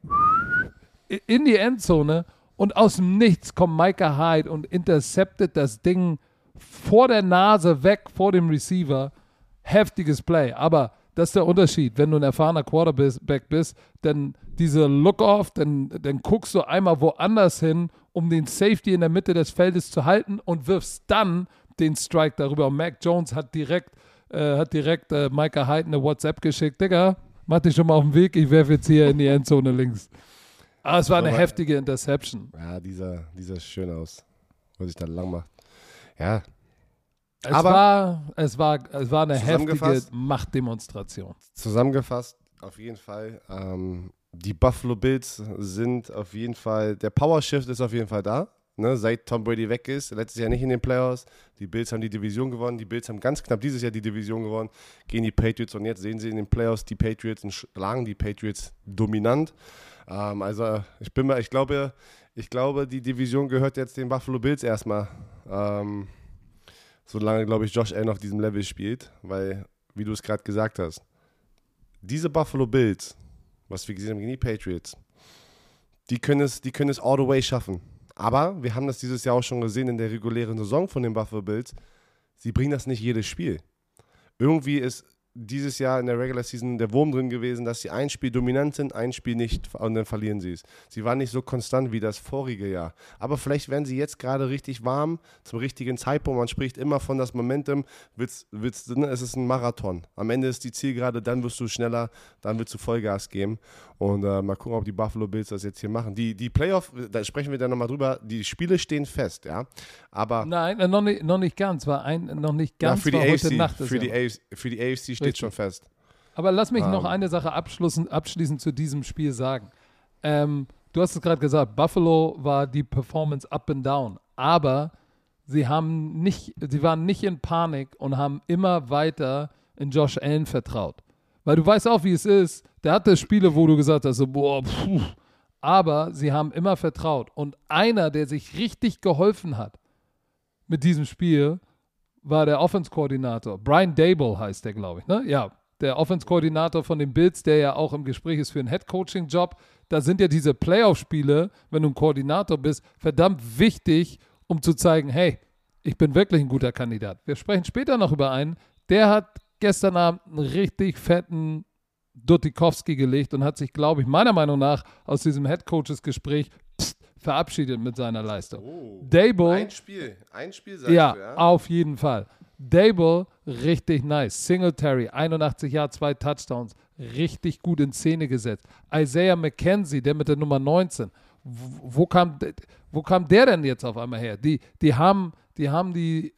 in die Endzone und aus dem Nichts kommt Micah Hyde und interceptet das Ding vor der Nase weg, vor dem Receiver. Heftiges Play, aber das ist der Unterschied, wenn du ein erfahrener Quarterback bist, dann diese Look-Off, dann, dann guckst du einmal woanders hin, um den Safety in der Mitte des Feldes zu halten und wirfst dann den Strike darüber. Und Mac Jones hat direkt, äh, hat direkt äh, Micah Hyde eine WhatsApp geschickt. Digga, mach dich schon mal auf den Weg, ich werfe jetzt hier in die Endzone links. Aber es war eine Aber, heftige Interception. Ja, dieser, dieser schön aus, wo sich dann lang macht. Ja. Es, Aber war, es, war, es war eine heftige Machtdemonstration. Zusammengefasst, auf jeden Fall, ähm, die Buffalo Bills sind auf jeden Fall, der Power Shift ist auf jeden Fall da, ne, seit Tom Brady weg ist, letztes Jahr nicht in den Playoffs, die Bills haben die Division gewonnen, die Bills haben ganz knapp dieses Jahr die Division gewonnen, gegen die Patriots und jetzt sehen sie in den Playoffs die Patriots und schlagen die Patriots dominant. Ähm, also ich bin mal, ich glaube, ich glaube, die Division gehört jetzt den Buffalo Bills erstmal, ähm, solange, glaube ich, Josh Allen auf diesem Level spielt, weil, wie du es gerade gesagt hast, diese Buffalo Bills, was wir gesehen haben gegen die Patriots, die können es, die können es all the way schaffen. Aber wir haben das dieses Jahr auch schon gesehen in der regulären Saison von den Buffalo Bills, sie bringen das nicht jedes Spiel. Irgendwie ist dieses Jahr in der Regular Season der Wurm drin gewesen, dass sie ein Spiel dominant sind, ein Spiel nicht und dann verlieren sie es. Sie waren nicht so konstant wie das vorige Jahr. Aber vielleicht werden sie jetzt gerade richtig warm, zum richtigen Zeitpunkt. Man spricht immer von das Momentum, willst, willst, ne, es ist ein Marathon. Am Ende ist die Zielgerade, dann wirst du schneller, dann wirst du Vollgas geben. Und äh, mal gucken, ob die Buffalo Bills das jetzt hier machen. Die, die Playoff, da sprechen wir dann nochmal drüber, die Spiele stehen fest, ja. Aber Nein, noch nicht, noch nicht ganz, war ein, noch nicht ganz, ja, für die war A F C, heute Nacht. Für die, A F C, für die A F C steht Richtig. schon fest. Aber lass mich um. noch ähm. eine Sache abschließend, abschließend zu diesem Spiel sagen. Ähm, du hast es gerade gesagt, Buffalo war die Performance up and down, aber sie haben nicht, sie waren nicht in Panik und haben immer weiter in Josh Allen vertraut. Weil du weißt auch, wie es ist. Der hatte Spiele, wo du gesagt hast, so, boah, pfuh. Aber sie haben immer vertraut. Und einer, der sich richtig geholfen hat mit diesem Spiel, war der Offense-Koordinator. Brian Daboll heißt der, glaube ich, ne? Ja, der Offense-Koordinator von den Bills, der ja auch im Gespräch ist für einen Head-Coaching-Job. Da sind ja diese Playoff-Spiele, wenn du ein Koordinator bist, verdammt wichtig, um zu zeigen, hey, ich bin wirklich ein guter Kandidat. Wir sprechen später noch über einen, der hat gestern Abend einen richtig fetten Dutikowski gelegt und hat sich, glaube ich, meiner Meinung nach aus diesem Head-Coaches-Gespräch verabschiedet mit seiner Leistung. Oh, Daboll, ein Spiel, ein Spiel sagst ja, du, ja? auf jeden Fall. Daboll, richtig nice. Singletary, einundachtzig Jahre, zwei Touchdowns, richtig gut in Szene gesetzt. Isaiah McKenzie, der mit der Nummer neunzehn, wo, wo, kam, wo kam der denn jetzt auf einmal her? Die, die haben, die haben die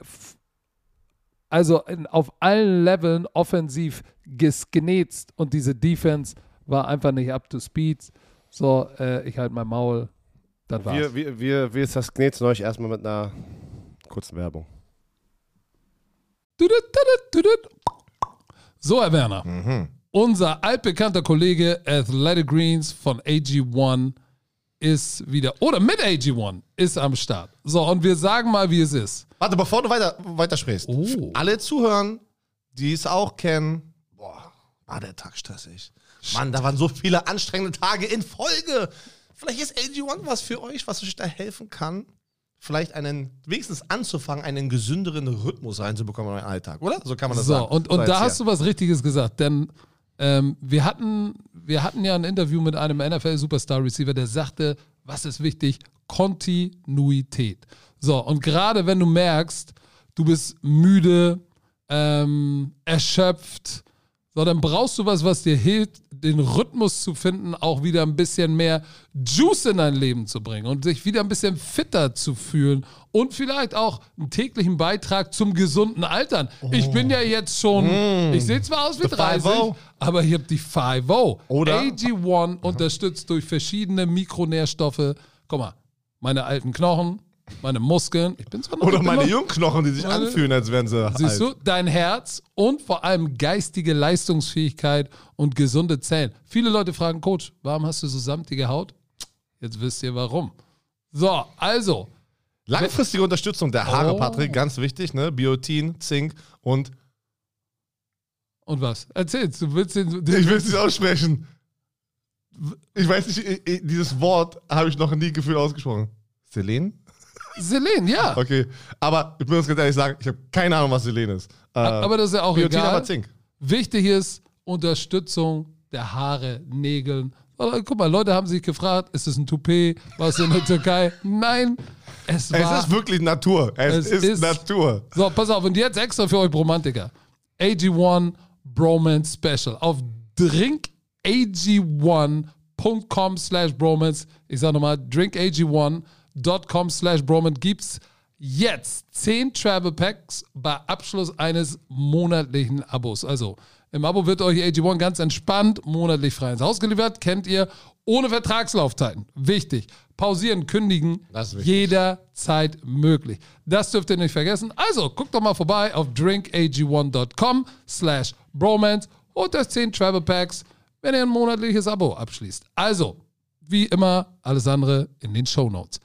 also in, auf allen Leveln offensiv genetzt und diese Defense war einfach nicht up to speed. So, äh, ich halte mein Maul. Das war's. Wir, wir, wir, wir das Knetzen euch erstmal mit einer kurzen Werbung. So, Herr Werner. Mhm. Unser altbekannter Kollege Athletic Greens von A G eins ist wieder, oder mit A G eins ist am Start. So, und wir sagen mal, wie es ist. Warte, bevor du weiter, weiter sprichst. Oh. Alle zuhören, die es auch kennen. Boah, war der Tag stressig. Mann, da waren so viele anstrengende Tage in Folge. Vielleicht ist A G eins was für euch, was euch da helfen kann, vielleicht einen, wenigstens anzufangen, einen gesünderen Rhythmus reinzubekommen in euren Alltag, oder? So kann man das so, sagen. Und, und so da hast du was Richtiges gesagt, denn ähm, wir, hatten, wir hatten ja ein Interview mit einem N F L-Superstar-Receiver, der sagte, was ist wichtig? Kontinuität. So, und gerade wenn du merkst, du bist müde, ähm, erschöpft, So, dann brauchst du was, was dir hilft, den Rhythmus zu finden, auch wieder ein bisschen mehr Juice in dein Leben zu bringen und sich wieder ein bisschen fitter zu fühlen und vielleicht auch einen täglichen Beitrag zum gesunden Altern. Oh. Ich bin ja jetzt schon, mm. ich sehe zwar aus wie The dreißig, aber ich habe die fünf null. Oder? A G eins unterstützt durch verschiedene Mikronährstoffe. Guck mal, meine alten Knochen, meine Muskeln. Ich bin zwar noch Oder ich bin meine noch, Jungknochen, die sich meine, anfühlen, als wären sie siehst alt. du, dein Herz und vor allem geistige Leistungsfähigkeit und gesunde Zellen. Viele Leute fragen, Coach, warum hast du so samtige Haut? Jetzt wisst ihr warum. So, also. Langfristige Unterstützung der Haare, Oh. Patrick, ganz wichtig, ne? Biotin, Zink und... Und was? Erzähl's, du willst den... Ich will es nicht aussprechen. Ich weiß nicht, ich- ich- dieses Wort habe ich noch nie gefühlt ausgesprochen. Selen? Selen, ja. Okay, aber ich muss ganz ehrlich sagen, ich habe keine Ahnung, was Selen ist. Äh, Aber das ist ja auch Biotin, egal. aber Zink. Wichtig ist Unterstützung der Haare, Nägeln. Aber guck mal, Leute haben sich gefragt, ist es ein Toupet? War es in der Türkei? Nein, es war... Es ist wirklich Natur. Es, Es ist, ist- Natur. So, pass auf, und jetzt extra für euch Romantiker. A G eins Bromance Special. Auf drink a g one dot com slash bromance. Ich sag nochmal, drink a g one dot com slash bromance gibt's jetzt zehn Travel Packs bei Abschluss eines monatlichen Abos. Also, im Abo wird euch A G eins ganz entspannt monatlich frei ins Haus geliefert. Kennt ihr, ohne Vertragslaufzeiten. Wichtig. Pausieren, kündigen, Das ist wichtig. jederzeit möglich. Das dürft ihr nicht vergessen. Also, guckt doch mal vorbei auf drink a g one dot com slash bromance. Holt euch zehn Travel Packs, wenn ihr ein monatliches Abo abschließt. Also, wie immer, alles andere in den Shownotes.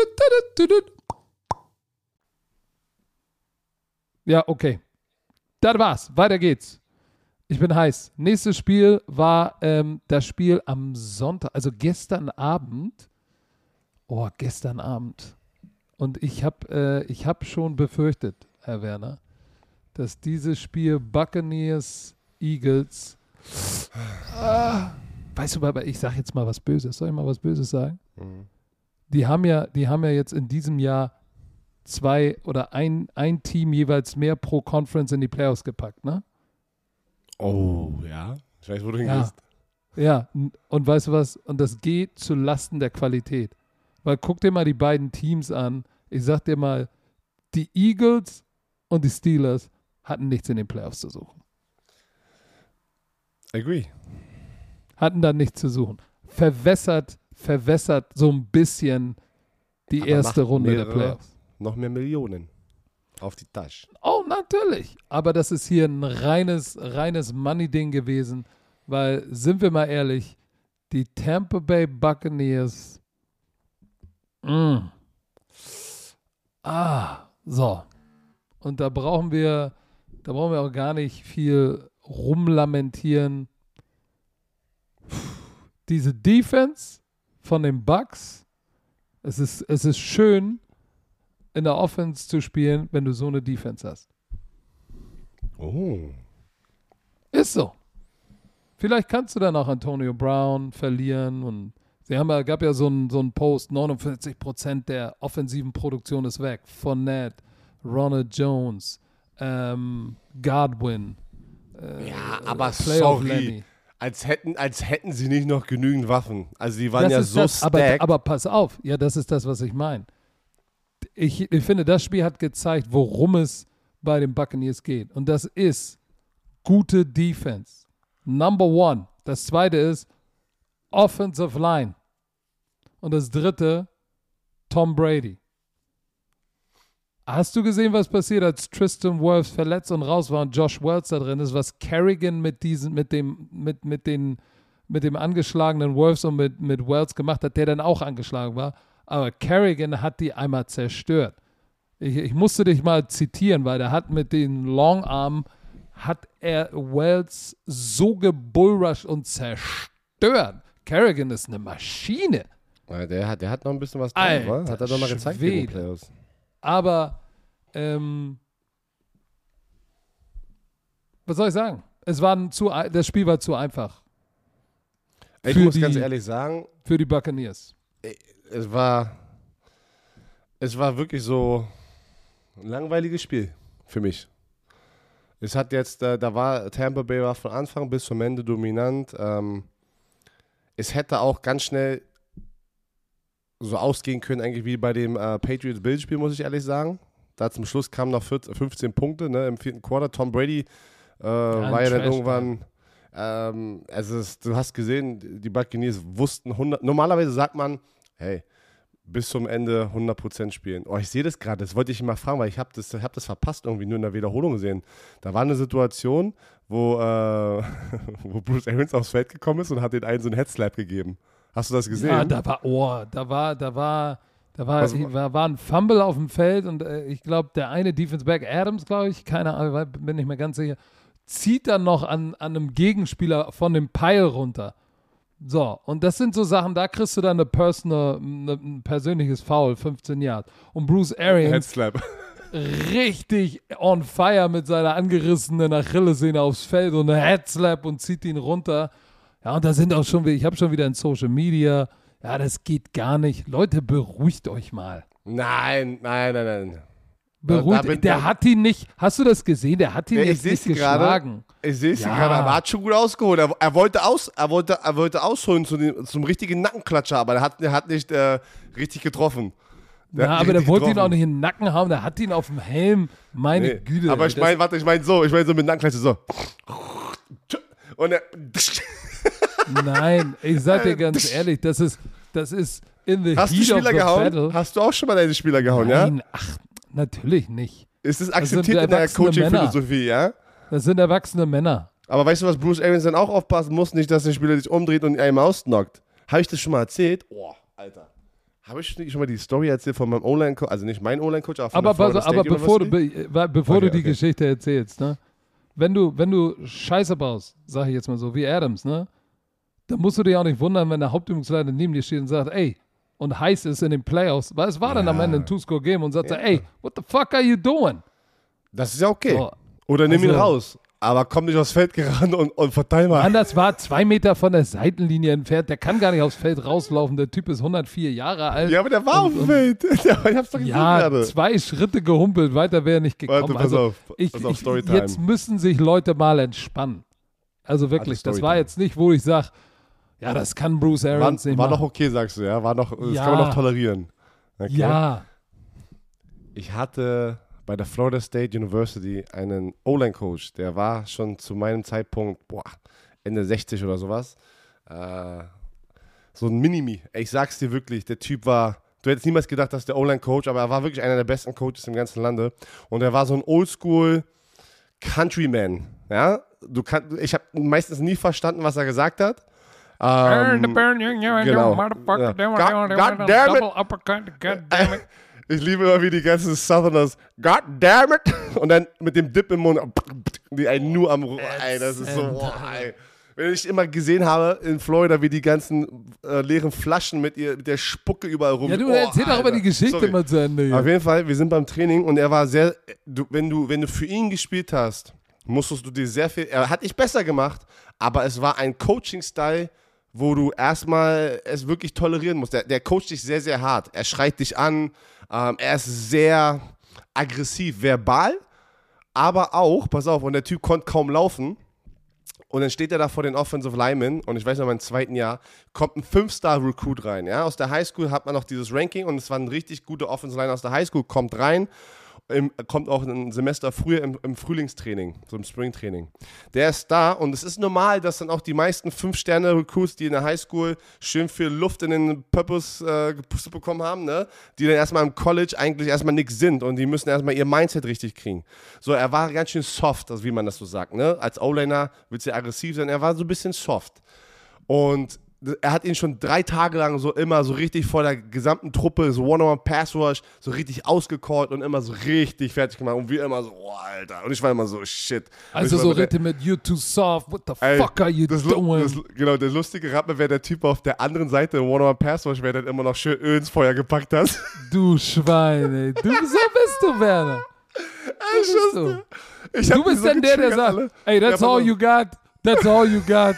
Ja, okay. Das war's. Weiter geht's. Ich bin heiß. Nächstes Spiel war ähm, das Spiel am Sonntag, also gestern Abend. Oh, gestern Abend. Und ich habe äh, ich hab schon befürchtet, Herr Werner, dass dieses Spiel Buccaneers, Eagles, ah, weißt du, aber ich sage jetzt mal was Böses. Soll ich mal was Böses sagen? Mhm. Die haben ja, die haben ja jetzt in diesem Jahr zwei oder ein, ein Team jeweils mehr pro Conference in die Playoffs gepackt, ne? Oh, ja. Ich weiß, wo du Ja. hingehst. Ja, n- und weißt du was? Und das geht zu Lasten der Qualität. Weil guck dir mal die beiden Teams an. Ich sag dir mal, die Eagles und die Steelers hatten nichts in den Playoffs zu suchen. Agree. Hatten da nichts zu suchen. Verwässert, verwässert so ein bisschen die Aber erste macht Runde der mehrere- Playoffs. Noch mehr Millionen auf die Tasche. Oh, natürlich. Aber das ist hier ein reines, reines Money-Ding gewesen, weil, sind wir mal ehrlich, die Tampa Bay Buccaneers, mm, ah, so. Und da brauchen wir, da brauchen wir auch gar nicht viel rumlamentieren. Diese Defense von den Bucks, es ist, es ist schön, in der Offense zu spielen, wenn du so eine Defense hast. Oh. Ist so. Vielleicht kannst du dann auch Antonio Brown verlieren und sie haben ja, gab ja so einen so einen Post, neunundvierzig Prozent der offensiven Produktion ist weg. Fournette, Ronald Jones, ähm, Godwin, äh, Ja, aber Playoff sorry. Lenny. Als hätten, als hätten sie nicht noch genügend Waffen. Also die waren Das ja ist so das, aber, stacked. aber pass auf, ja, das ist das, was ich meine. Ich, ich finde, das Spiel hat gezeigt, worum es bei den Buccaneers geht. Und das ist gute Defense. Number one. Das zweite ist Offensive Line. Und das dritte, Tom Brady. Hast du gesehen, was passiert, als Tristan Wirfs verletzt und raus war und Josh Wells da drin ist, was Kerrigan mit diesen, mit dem, mit, mit den, mit dem angeschlagenen Wirfs und mit, mit Wells gemacht hat, der dann auch angeschlagen war. Aber Kerrigan hat die einmal zerstört. Ich, ich musste dich mal zitieren, weil der hat mit den Longarm hat er Wells so gebullrushed und zerstört. Kerrigan ist eine Maschine. Ja, der, hat, der hat noch ein bisschen was drauf, Alter wa? Hat er doch mal gezeigt in den Schwede. Playoffs. Aber, ähm, was soll ich sagen? Es war ein zu, ein- das Spiel war zu einfach Ich Für muss die- ganz ehrlich sagen, für die Buccaneers. es war, es war wirklich so ein langweiliges Spiel für mich. Es hat jetzt, äh, da war Tampa Bay war von Anfang bis zum Ende dominant. Ähm, es hätte auch ganz schnell so ausgehen können, eigentlich wie bei dem äh, Patriots-Bills-Spiel, muss ich ehrlich sagen. Da zum Schluss kamen noch vierzehn, fünfzehn Punkte, ne, im vierten Quarter. Tom Brady äh, war ja dann irgendwann, ähm, also es, du hast gesehen, die Buccaneers wussten hundert, normalerweise sagt man, hey, bis zum Ende hundert Prozent spielen. Oh, ich sehe das gerade, das wollte ich mal fragen, weil ich habe das, hab das verpasst, irgendwie nur in der Wiederholung gesehen. Da war eine Situation, wo, äh, wo Bruce Arians aufs Feld gekommen ist und hat den einen so einen Headslap gegeben. Hast du das gesehen? Ja, da war, oh, da war, da war, da war, Was- war, war ein Fumble auf dem Feld und äh, ich glaube, der eine Defense Back, Adams, glaube ich, keine Ahnung, bin nicht mehr ganz sicher, zieht dann noch an, an einem Gegenspieler von dem Pile runter. So, und das sind so Sachen, da kriegst du dann eine personal, eine, ein persönliches Foul, fünfzehn Yards. Und Bruce Arians Headslap. richtig on fire mit seiner angerissenen Achillessehne aufs Feld und eine Headslap und zieht ihn runter. Ja, und da sind auch schon, ich habe schon wieder in Social Media, ja, das geht gar nicht. Leute, beruhigt euch mal. Nein, nein, nein, nein. Beruhigt, Da bin- der da- hat ihn nicht, hast du das gesehen? Der hat ihn Ja, ich jetzt sehe nicht sie gerade. geschlagen. Ich sehe es Ja. gerade, aber er hat schon gut ausgeholt. Er, er, wollte, aus, er, wollte, er wollte ausholen zu dem, zum richtigen Nackenklatscher, aber er hat, er hat nicht äh, richtig getroffen. Der Ja, hat aber der richtig wollte ihn getroffen. auch nicht in den Nacken hauen, der hat ihn auf dem Helm. Meine Nee. Güte. Aber ey, ich das- meine, warte, ich meine so, ich meine so mit Nackenklatscher so. Und er, Nein, ich sag dir ganz ehrlich, das ist, das ist in the hast du heat of Spieler the gehauen? battle. Hast du auch schon mal deine Spieler gehauen, ja? Nein, ach, natürlich nicht. Ist es sind akzeptiert in deiner erwachsene Coaching-Philosophie, ja? Das sind erwachsene Männer. Aber weißt du, was Bruce Arians dann auch aufpassen muss? Nicht, dass der Spieler sich umdreht und einem ausknockt. Habe ich das schon mal erzählt? Oh, Alter. Habe ich schon mal die Story erzählt von meinem Online-Coach, also nicht mein Online-Coach, aber von Aber, der Florida pass- aber State bevor, du, University? be, bevor Okay, du die okay. Geschichte erzählst, ne? Wenn du, wenn du Scheiße baust, sag ich jetzt mal so, wie Adams, ne? Dann musst du dich auch nicht wundern, wenn der Hauptübungsleiter neben dir steht und sagt, ey, und heiß ist in den Playoffs, weil es war dann am Ende ein Two-Score-Game und sagt, ey, what the fuck are you doing? Das ist ja okay. So. Oder nimm ihn Also- raus. Aber komm nicht aufs Feld gerannt und, und verteil mal. Mann, das war zwei Meter von der Seitenlinie entfernt. Der kann gar nicht aufs Feld rauslaufen. Der Typ ist hundertvier Jahre alt. Ja, aber der war auf dem Feld. Ja, ich hab's doch gesehen Ja, gerade. zwei Schritte gehumpelt. Weiter wäre er nicht gekommen. Warte, pass also, auf. ich, Pass auf, ich, Storytime. jetzt müssen sich Leute mal entspannen. Also wirklich, Also das war Storytime. jetzt nicht, wo ich sage, ja, das kann Bruce War, Arians nicht war machen. noch okay, sagst du, ja? War noch, das Ja. kann man noch tolerieren. Okay. Ja, Ich hatte bei der Florida State University einen O-Line-Coach, der war schon zu meinem Zeitpunkt, boah, Ende sechzig oder sowas. Äh, so ein Minimi. Ey, ich sag's dir wirklich, der Typ war, du hättest niemals gedacht, dass der O-Line-Coach, aber er war wirklich einer der besten Coaches im ganzen Lande. Und er war so ein Oldschool Countryman. Ja, du kann, ich habe meistens nie verstanden, was er gesagt hat. Ähm, genau. Ja. God, God damn it. Ich liebe immer, wie die ganzen Southerners, God damn it, und dann mit dem Dip im Mund, die einen nur am, ey, das ist so, boah, ey. Wenn ich immer gesehen habe in Florida, wie die ganzen äh, leeren Flaschen mit, ihr, mit der Spucke überall rum. ja du oh, erzähl doch aber Alter. die Geschichte Sorry. mal zu Ende. Auf Hier. jeden Fall, wir sind beim Training und er war sehr, du, wenn, du, wenn du für ihn gespielt hast, musstest du dir sehr viel, er hat dich besser gemacht, aber es war ein Coaching-Style, wo du erstmal es wirklich tolerieren musst. Der, der coacht dich sehr, sehr hart. Er schreit dich an, ähm, er ist sehr aggressiv, verbal, aber auch, pass auf, und der Typ konnte kaum laufen. Und dann steht er da vor den Offensive Linemen und ich weiß noch, in meinem zweiten Jahr kommt ein Fünf-Star-Recruit rein. Ja? Aus der Highschool hat man noch dieses Ranking und es war ein richtig guter Offensive Line aus der Highschool, kommt rein, im, kommt auch ein Semester früher im, im Frühlingstraining, so im Springtraining. Der ist da und es ist normal, dass dann auch die meisten Fünf-Sterne-Recruits, die in der Highschool schön viel Luft in den Purpose äh, gepustet bekommen haben, ne? Die dann erstmal im College eigentlich erstmal nichts sind und die müssen erstmal ihr Mindset richtig kriegen. So, er war ganz schön soft, also wie man das so sagt, ne? Als O-Liner willst du ja aggressiv sein, er war so ein bisschen soft. Und er hat ihn schon drei Tage lang so immer so richtig vor der gesamten Truppe, so One-on-One-Pass-Rush, so richtig ausgecallt und immer so richtig fertig gemacht. Und wir immer so, oh, Alter. Und ich war immer so, shit. Also Und ich so war der- richtig mit you too soft, what the Ey, fuck are you das, doing? das, genau, der lustige Rappe wäre der Typ auf der anderen Seite, One-on-One-Pass-Rush, wer dann immer noch schön Öl ins Feuer gepackt hat. Du Schwein, ey. Du, so bist du, Werner. So bist du. Ich hab Du die bist so dann der, der getriggert, sagt, alle. ey, that's Ja, pass all auf. you got. That's all you got.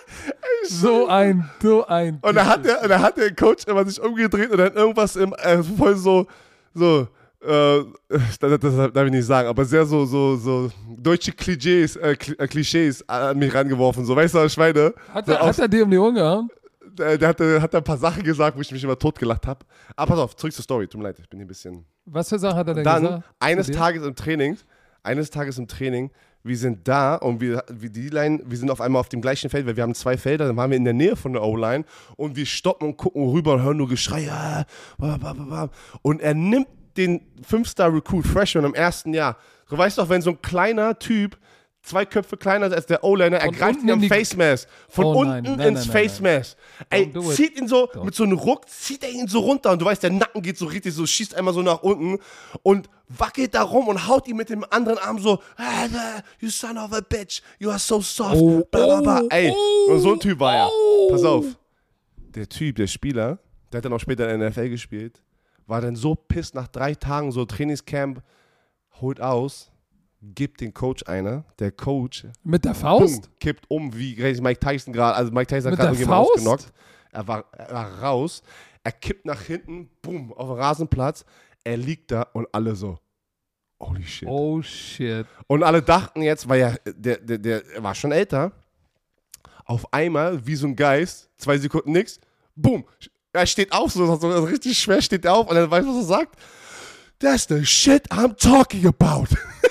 So ein, so ein. Und da hat der, und da hat der Coach immer sich umgedreht und dann irgendwas im, äh, voll so, so, äh, das, das darf ich nicht sagen, aber sehr so, so, so deutsche Klischees, äh, Klischees an mich rangeworfen. So, weißt du, Schweine? Hat so er, hat er dir um die Ohren gehauen? Der, der, hat, der hat ein paar Sachen gesagt, wo ich mich immer totgelacht habe. Aber pass auf, zurück zur Story. Tut mir leid, ich bin hier ein bisschen... Was für Sachen hat er denn Dann, gesagt? eines Tages im Training, eines Tages im Training, wir sind da und wir, wir, die Line, wir sind auf einmal auf dem gleichen Feld, weil wir haben zwei Felder, dann waren wir in der Nähe von der O-Line und wir stoppen und gucken rüber und hören nur Geschrei. Ah, bah, bah, bah. Und er nimmt den Fünf-Star-Recruit Freshman im ersten Jahr. Du weißt doch, wenn so ein kleiner Typ, zwei Köpfe kleiner als der O-Liner, er Von greift unten ihn am in die- Face Mask. Von Oh unten nein, nein, ins nein, nein, Face Mask. Ey, Don't do it. zieht ihn so, Don't. mit so einem Ruck, zieht er ihn so runter und du weißt, der Nacken geht so richtig, so schießt einmal so nach unten und wackelt da rum und haut ihn mit dem anderen Arm so, ah, you son of a bitch, you are so soft, Oh, bla, bla, bla. oh, Ey, oh, und so ein Typ war er. oh. Pass auf. Der Typ, der Spieler, der hat dann auch später in der N F L gespielt, war dann so pisst nach drei Tagen, so Trainingscamp, holt aus, gibt den Coach eine, der Coach Mit der Faust? Bumm, kippt um, wie Mike Tyson gerade, also Mike Tyson hat Mit gerade der irgendjemand Faust? ausgenockt. Er war, er war raus, er kippt nach hinten, bumm, auf den Rasenplatz, er liegt da und alle so, holy shit. Oh shit. Und alle dachten jetzt, weil er, der, der, der er war schon älter, auf einmal, wie so ein Geist, zwei Sekunden nix, bumm, er steht auf, so, so richtig schwer steht er auf und dann weißt du, was er sagt? That's the shit I'm talking about.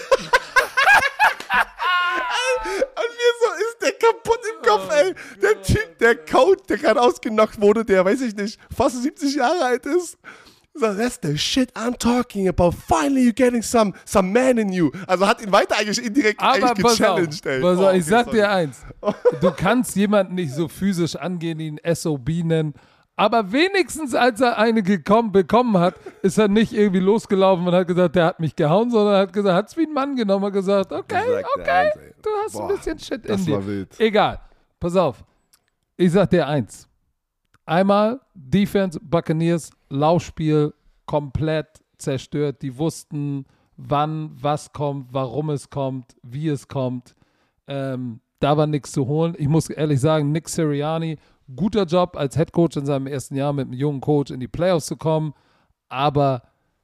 Und mir so ist der kaputt im Kopf, ey. Der Typ, der Coach, der gerade ausgenockt wurde, der, weiß ich nicht, fast siebzig Jahre alt ist. So, that's the shit I'm talking about. Finally you're getting some, some man in you. Also hat ihn weiter eigentlich indirekt Aber eigentlich pass auf, gechallenged, ey. pass Oh, auf, okay, ich sag sorry. dir eins. Du kannst jemanden nicht so physisch angehen, ihn S O B nennen. Aber wenigstens, als er eine gekommen, bekommen hat, ist er nicht irgendwie losgelaufen und hat gesagt, der hat mich gehauen, sondern hat gesagt, hat es wie ein Mann genommen und gesagt, okay, Sagt der okay, eins, ey. du hast Boah, ein bisschen Shit in das dir. war wild. Egal, pass auf. Ich sag dir eins. Einmal Defense, Buccaneers, Laufspiel komplett zerstört. Die wussten, wann was kommt, warum es kommt, wie es kommt. Ähm, da war nichts zu holen. Ich muss ehrlich sagen, Nick Sirianni, guter Job als Headcoach in seinem ersten Jahr mit einem jungen Coach in die Playoffs zu kommen, aber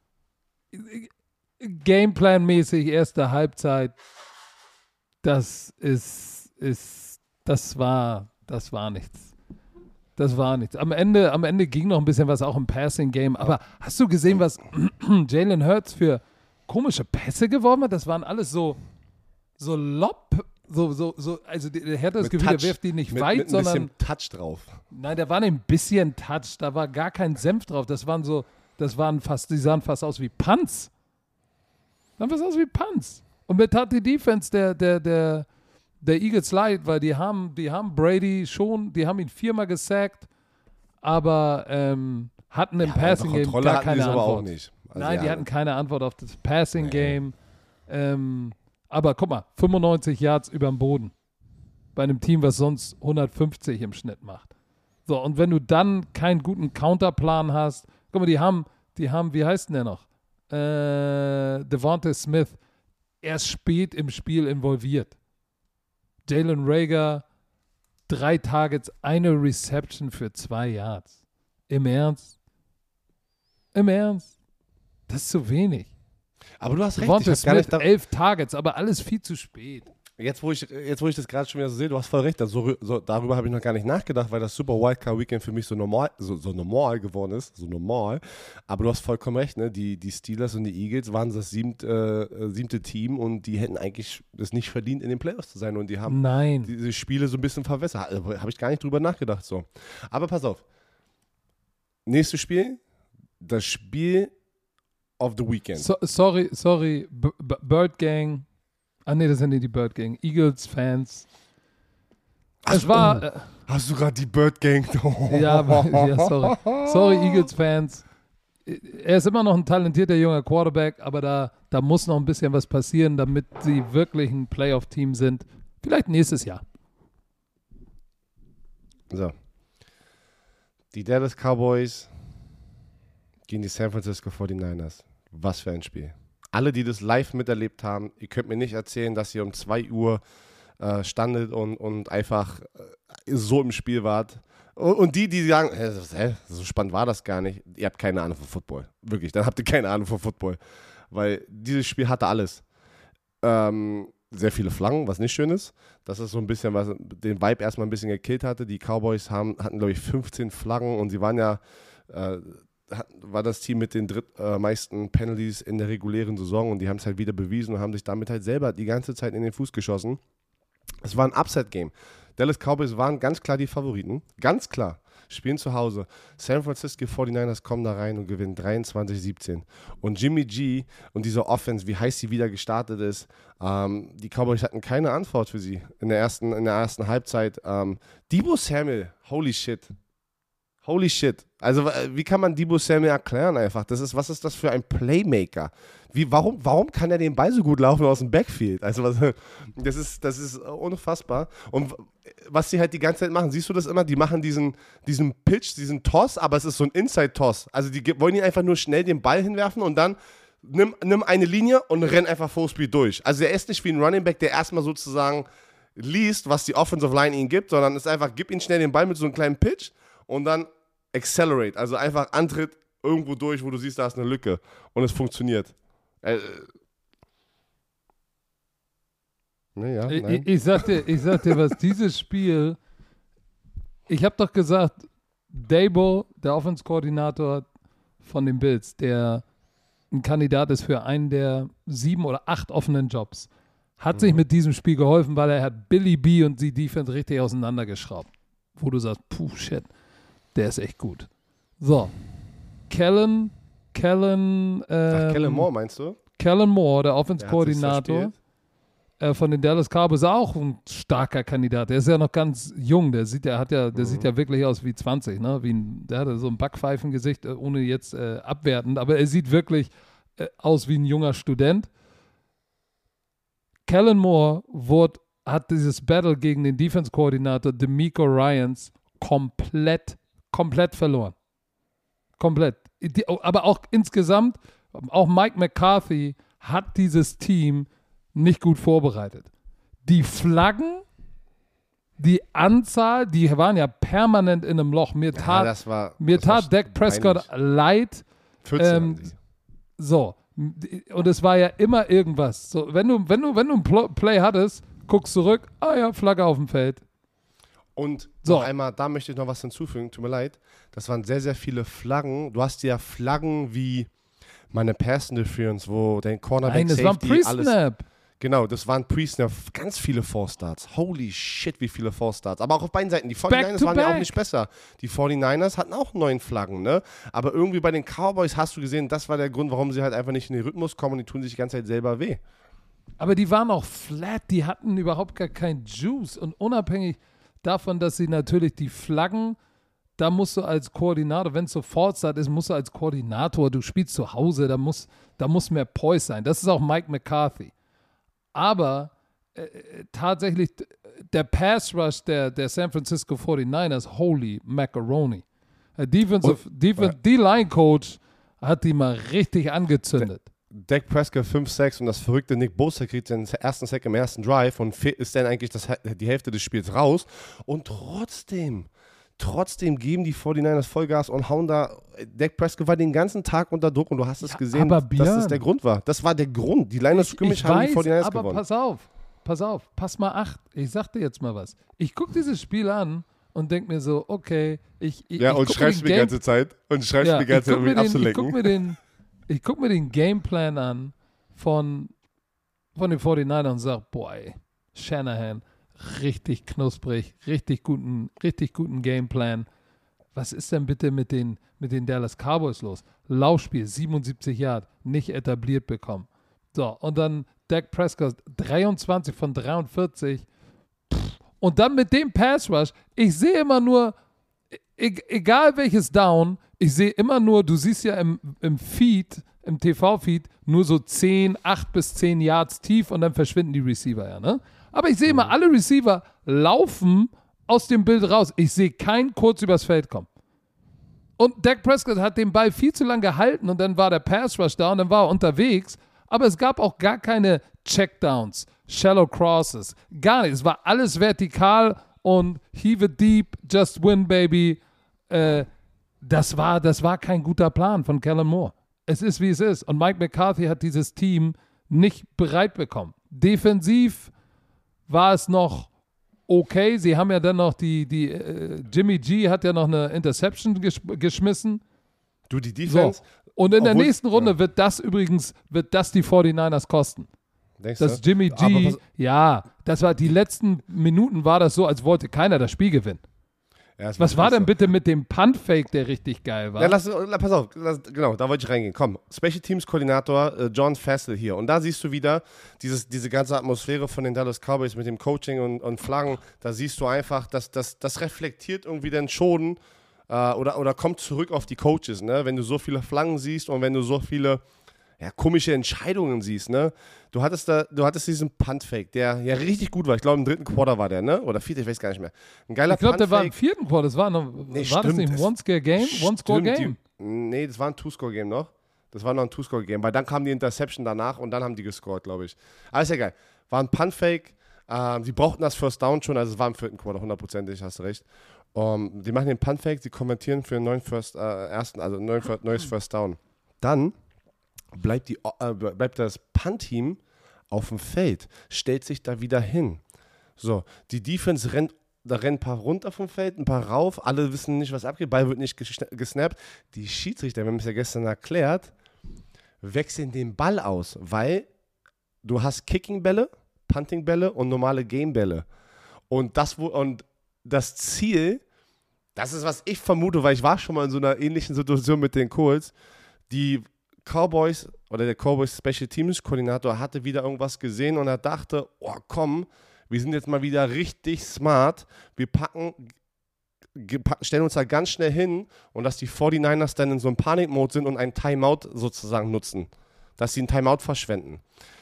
Gameplan-mäßig erste Halbzeit, das ist, ist, das war, das war nichts. Das war nichts. Am Ende, am Ende ging noch ein bisschen was auch im Passing-Game, aber hast du gesehen, was Jalen Hurts für komische Pässe geworfen hat? Das waren alles so, so Lob, so, so, so, also der hat das Mit Gefühl, der Touch. wirft die nicht mit, weit, mit ein sondern bisschen Touch drauf. nein, da war ein bisschen Touch, da war gar kein Senf drauf. Das waren so, das waren fast, die sahen fast aus wie Punts. Sahen fast aus wie Punts. Und mir tat die Defense der, der, der, der Eagles leid, weil die haben, die haben Brady schon, die haben ihn viermal gesackt, aber ähm, hatten im Ja, Passing Game Kontrolle gar hatten die keine es aber Antwort. auch nicht. Also, Nein, die ja. hatten keine Antwort auf das Passing Game. Ähm, aber guck mal, fünfundneunzig Yards überm Boden. Bei einem Team, was sonst hundertfünfzig im Schnitt macht. So, und wenn du dann keinen guten Counterplan hast, guck mal, die haben, die haben, wie heißt denn der noch? Äh, Devonta Smith, erst spät im Spiel involviert. Jalen Reagor, drei Targets, eine Reception für zwei Yards. Im Ernst? Im Ernst? Das ist zu wenig. Aber du hast recht, ich Devonta hab gar Smith, nicht da, elf Targets, aber alles viel zu spät. jetzt, wo ich, jetzt, wo ich das gerade schon wieder so sehe, du hast voll recht, also, so, darüber habe ich noch gar nicht nachgedacht, weil das Super Wildcard Weekend für mich so normal, so, so normal geworden ist, so normal, aber du hast vollkommen recht, ne? die, die Steelers und die Eagles waren das siebte, äh, siebte Team und die hätten eigentlich es nicht verdient, in den Playoffs zu sein und die haben Nein. diese Spiele so ein bisschen verwässert, also, habe ich gar nicht drüber nachgedacht, so. Aber pass auf, nächstes Spiel, das Spiel of the Weekend. So, sorry, sorry, B B Bird Gang. Ah, nee, das sind nicht die Bird Gang. Eagles-Fans. Es Ach, war. oh. Äh, Hast du gerade die Bird Gang? ja, aber, ja, sorry. Sorry, Eagles-Fans. Er ist immer noch ein talentierter junger Quarterback, aber da, da muss noch ein bisschen was passieren, damit sie wirklich ein Playoff-Team sind. Vielleicht nächstes Jahr. So. Die Dallas Cowboys gegen die San Francisco forty-niners. Was für ein Spiel. Alle, die das live miterlebt haben, ihr könnt mir nicht erzählen, dass ihr um zwei Uhr äh, standet und, und einfach äh, so im Spiel wart. Und, und die, die sagen, hä, so spannend war das gar nicht, ihr habt keine Ahnung von Football. Wirklich, dann habt ihr keine Ahnung von Football. Weil dieses Spiel hatte alles. Ähm, sehr viele Flaggen, was nicht schön ist. Das ist so ein bisschen, was den Vibe erstmal ein bisschen gekillt hatte. Die Cowboys haben, hatten, glaube ich, fünfzehn Flaggen und sie waren ja, äh, hat, war das Team mit den drittmeisten äh, Penalties in der regulären Saison und die haben es halt wieder bewiesen und haben sich damit halt selber die ganze Zeit in den Fuß geschossen. Es war ein Upset-Game. Dallas Cowboys waren ganz klar die Favoriten. Ganz klar. Spielen zu Hause. San Francisco forty-niners kommen da rein und gewinnen dreiundzwanzig siebzehn. Und Jimmy G und diese Offense, wie heiß sie wieder gestartet ist, ähm, die Cowboys hatten keine Antwort für sie in der ersten, in der ersten Halbzeit. Ähm, Deebo Samuel, holy shit. Holy shit. Also wie kann man Deebo Samuel erklären einfach? Das ist, was ist das für ein Playmaker? Wie, warum, warum kann er den Ball so gut laufen aus dem Backfield? Also was, das ist, das ist unfassbar. Und was sie halt die ganze Zeit machen, siehst du das immer? Die machen diesen, diesen Pitch, diesen Toss, aber es ist so ein Inside-Toss. Also die wollen ihn einfach nur schnell den Ball hinwerfen und dann nimm, nimm eine Linie und renn einfach Fullspeed durch. Also er ist nicht wie ein Running Back, der erstmal sozusagen liest, was die Offensive Line ihm gibt, sondern es ist einfach, gib ihm schnell den Ball mit so einem kleinen Pitch und dann accelerate, also einfach Antritt irgendwo durch, wo du siehst, da ist eine Lücke und es funktioniert. Äh, naja, ich, nein. ich, ich, sag dir, ich sag dir was, dieses Spiel, ich habe doch gesagt, Dabo, der Offense-Koordinator von den Bills, der ein Kandidat ist für einen der sieben oder acht offenen Jobs, hat mhm. sich mit diesem Spiel geholfen, weil er hat Billy B und die Defense richtig auseinandergeschraubt. Wo du sagst, puh, shit. Der ist echt gut. So. Kellen, Kellen, ähm, Ach, Kellen Moore meinst du? Kellen Moore, der Offense-Koordinator äh, von den Dallas Cowboys, auch ein starker Kandidat. Der ist ja noch ganz jung. Der sieht, der hat ja, der mhm. sieht ja wirklich aus wie zwanzig, ne? Wie ein, der hatte so ein Backpfeifengesicht, äh, ohne jetzt äh, abwertend, aber er sieht wirklich äh, aus wie ein junger Student. Kellen Moore wurde, hat dieses Battle gegen den Defense-Koordinator DeMeco Ryans komplett Komplett verloren. Komplett. Die, aber auch insgesamt, auch Mike McCarthy hat dieses Team nicht gut vorbereitet. Die Flaggen, die Anzahl, die waren ja permanent in einem Loch. Mir tat, ja, das war, mir das tat war Dak Prescott leid. vierzehn Ähm, so. Und es war ja immer irgendwas. So, wenn du, wenn du, wenn du ein Play hattest, guckst zurück, ah ja, Flagge auf dem Feld. Und so. noch einmal, da möchte ich noch was hinzufügen, tut mir leid. Das waren sehr, sehr viele Flaggen. Du hast ja Flaggen wie meine Pass Interference, wo dein Cornerback Nein, das Safety war ein alles... Pre-Snap. Genau, das waren Pre-Snap, ganz viele Four-Starts. Holy shit, wie viele Four-Starts. Aber auch auf beiden Seiten. Die forty-niners waren back. ja auch nicht besser. Die forty-niners hatten auch neun Flaggen, ne? Aber irgendwie bei den Cowboys hast du gesehen, das war der Grund, warum sie halt einfach nicht in den Rhythmus kommen und die tun sich die ganze Zeit selber weh. Aber die waren auch flat, die hatten überhaupt gar keinen Juice. Und unabhängig davon, dass sie natürlich die Flaggen, da musst du als Koordinator, wenn es so Fallstart ist, musst du als Koordinator, du spielst zu Hause, da muss, da muss mehr Poise sein. Das ist auch Mike McCarthy. Aber äh, tatsächlich der Pass Rush der, der San Francisco forty-niners, holy macaroni. Der Defensive, Defensive, D-Line-Coach hat die mal richtig angezündet. Dak Prescott fünf sechs und das verrückte Nick Bosa kriegt seinen ersten Sack im ersten Drive und ist dann eigentlich das, die Hälfte des Spiels raus. Und trotzdem, trotzdem geben die forty-niners Vollgas und hauen da. Dak Prescott war den ganzen Tag unter Druck und du hast es ja, gesehen, dass das der Grund war. Das war der Grund. Die Line of Scrimmage haben die forty-niners aber gewonnen. Pass auf, pass auf, pass mal acht. Ich sag dir jetzt mal was. Ich gucke dieses Spiel an und denke mir so, okay, ich. ich ja, ich und schreibst mir die ganze Zeit. Und schreibst ja, mir die ganze Zeit, um mich abzulenken. Ich gucke mir den. Ich gucke mir den Gameplan an von, von den forty-niners und sage, boah, ey, Shanahan, richtig knusprig, richtig guten, richtig guten Gameplan. Was ist denn bitte mit den, mit den Dallas Cowboys los? Laufspiel, siebenundsiebzig Yard, nicht etabliert bekommen. So, und dann Dak Prescott, dreiundzwanzig von dreiundvierzig. Und dann mit dem Pass Rush, ich sehe immer nur, e- egal welches Down, ich sehe immer nur, du siehst ja im, im Feed, im T V-Feed, nur so zehn, acht bis zehn Yards tief und dann verschwinden die Receiver ja, ne? Aber ich sehe immer, alle Receiver laufen aus dem Bild raus. Ich sehe keinen kurz übers Feld kommen. Und Dak Prescott hat den Ball viel zu lange gehalten und dann war der Pass Rush da und dann war er unterwegs, Aber es gab auch gar keine Checkdowns, Shallow Crosses, gar nicht. Es war alles vertikal und heave it deep, just win, baby. Äh, das war, das war kein guter Plan von Kellen Moore. Es ist, wie es ist. Und Mike McCarthy hat dieses Team nicht bereit bekommen. Defensiv war es noch okay. Sie haben ja dann noch die, die äh, Jimmy G hat ja noch eine Interception gesch- geschmissen. Du, die Defense. So. Und in der obwohl, nächsten Runde ja. wird das übrigens, wird das die forty-niners kosten. Denkst Das du? Jimmy Aber G, pass- ja, das war die letzten Minuten war das so, als wollte keiner das Spiel gewinnen. Ja, es Was war wirklich denn so. bitte mit dem Punt-Fake, der richtig geil war? Ja, lass, lass, pass auf, lass, genau, da wollte ich reingehen. Komm, Special Teams Koordinator äh, John Fassel hier. Und da siehst du wieder dieses, diese ganze Atmosphäre von den Dallas Cowboys mit dem Coaching und, und Flaggen. Da siehst du einfach, dass das, das reflektiert irgendwie dann schon äh, oder, oder kommt zurück auf die Coaches, ne? Wenn du so viele Flaggen siehst und wenn du so viele ja, komische Entscheidungen siehst, ne? Du hattest da, du hattest diesen Punt-Fake, der ja richtig gut war. Ich glaube, im dritten Quarter war der, ne? Oder vierten, ich weiß gar nicht mehr. Ein geiler Ich glaube, der war im Punt-Fake. vierten Quarter. Das war, noch, Nee, war das stimmt, nicht ein das- One-Score-Game? One-Score-Game? Stimmt, die- Nee, das war ein Two-Score-Game noch. Das war noch ein Two-Score-Game, weil dann kam die Interception danach und dann haben die gescored, glaube ich. Aber ist ja geil. War ein Punt-Fake. Ähm, die brauchten das First Down schon, also es war im vierten Quarter, hundertprozentig, hast du recht. Um, die machen den Punt-Fake, die kommentieren für einen neuen First, äh, ersten, also ein neuen, neues First Down. Dann bleibt, die, äh, bleibt das Punt-Team auf dem Feld, stellt sich da wieder hin. So, die Defense rennt, da rennen ein paar runter vom Feld, ein paar rauf, alle wissen nicht, was abgeht, Ball wird nicht geschna- gesnappt. Die Schiedsrichter, wir haben es ja gestern erklärt, wechseln den Ball aus, weil du hast Kicking-Bälle, Punting-Bälle und normale Game-Bälle. Und das, wo, und das Ziel, das ist, was ich vermute, weil ich war schon mal in so einer ähnlichen Situation mit den Colts, die Cowboys oder der Cowboys Special Teams Koordinator hatte wieder irgendwas gesehen und er dachte, oh komm, wir sind jetzt mal wieder richtig smart, wir packen, ge- pa- stellen uns da ganz schnell hin und dass die forty-niners dann in so einem Panikmode sind und einen Timeout sozusagen nutzen, dass sie einen Timeout verschwenden.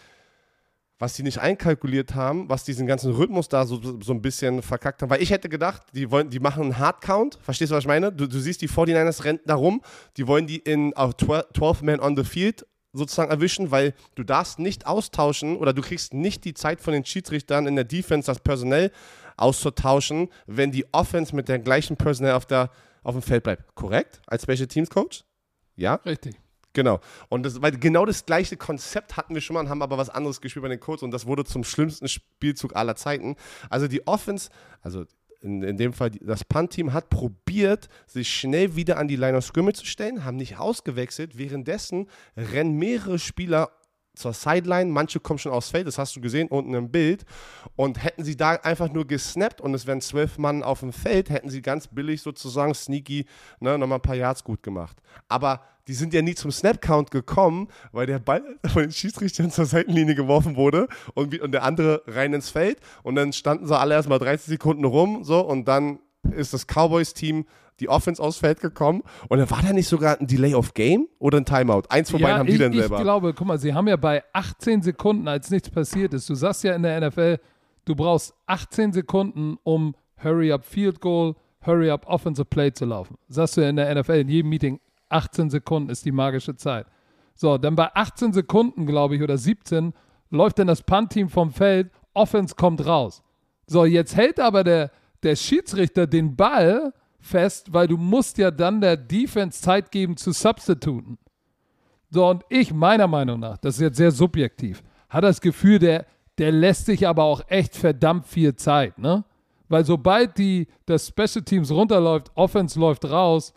Was die nicht einkalkuliert haben, was diesen ganzen Rhythmus da so, so ein bisschen verkackt haben. Weil ich hätte gedacht, die wollen, die machen einen Hardcount. Verstehst du, was ich meine? Du, du siehst, die forty-niners rennen da rum. Die wollen die in auf twelve man on the field sozusagen erwischen, weil du darfst nicht austauschen oder du kriegst nicht die Zeit von den Schiedsrichtern in der Defense, das Personell auszutauschen, wenn die Offense mit der gleichen Personell auf, der, auf dem Feld bleibt. Korrekt? Als Special Teams Coach? Ja? Richtig. Genau. Und das, weil genau das gleiche Konzept hatten wir schon mal und haben aber was anderes gespielt bei den Colts und das wurde zum schlimmsten Spielzug aller Zeiten. Also die Offense, also in, in dem Fall die, das Punt-Team hat probiert, sich schnell wieder an die Line of Scrimmage zu stellen, haben nicht ausgewechselt. Währenddessen rennen mehrere Spieler zur Sideline, manche kommen schon aufs Feld, das hast du gesehen unten im Bild. Und hätten sie da einfach nur gesnappt und es wären zwölf Mann auf dem Feld, hätten sie ganz billig sozusagen sneaky ne, nochmal ein paar Yards gut gemacht. Aber die sind ja nie zum Snap-Count gekommen, weil der Ball von den Schiedsrichtern zur Seitenlinie geworfen wurde und, wie, und der andere rein ins Feld. Und dann standen sie alle erstmal dreißig Sekunden rum so und dann ist das Cowboys-Team die Offense aufs Feld gekommen und dann war da nicht sogar ein Delay of Game oder ein Timeout? Eins von Ja, beiden haben ich, die dann ich selber. glaube, guck mal, sie haben ja bei achtzehn Sekunden, als nichts passiert ist, du sagst ja in der N F L, du brauchst achtzehn Sekunden, um Hurry-Up Field Goal, Hurry-Up Offensive Play zu laufen. Sagst du ja in der N F L, in jedem Meeting, achtzehn Sekunden ist die magische Zeit. So, dann bei achtzehn Sekunden, glaube ich, oder siebzehn, läuft dann das Punt-Team vom Feld, Offense kommt raus. So, jetzt hält aber der, der Schiedsrichter den Ball fest, weil du musst ja dann der Defense Zeit geben zu substituten. So, und ich, meiner Meinung nach, das ist jetzt sehr subjektiv, hat das Gefühl, der, der lässt sich aber auch echt verdammt viel Zeit, ne? Weil sobald die, das Special Teams runterläuft, Offense läuft raus,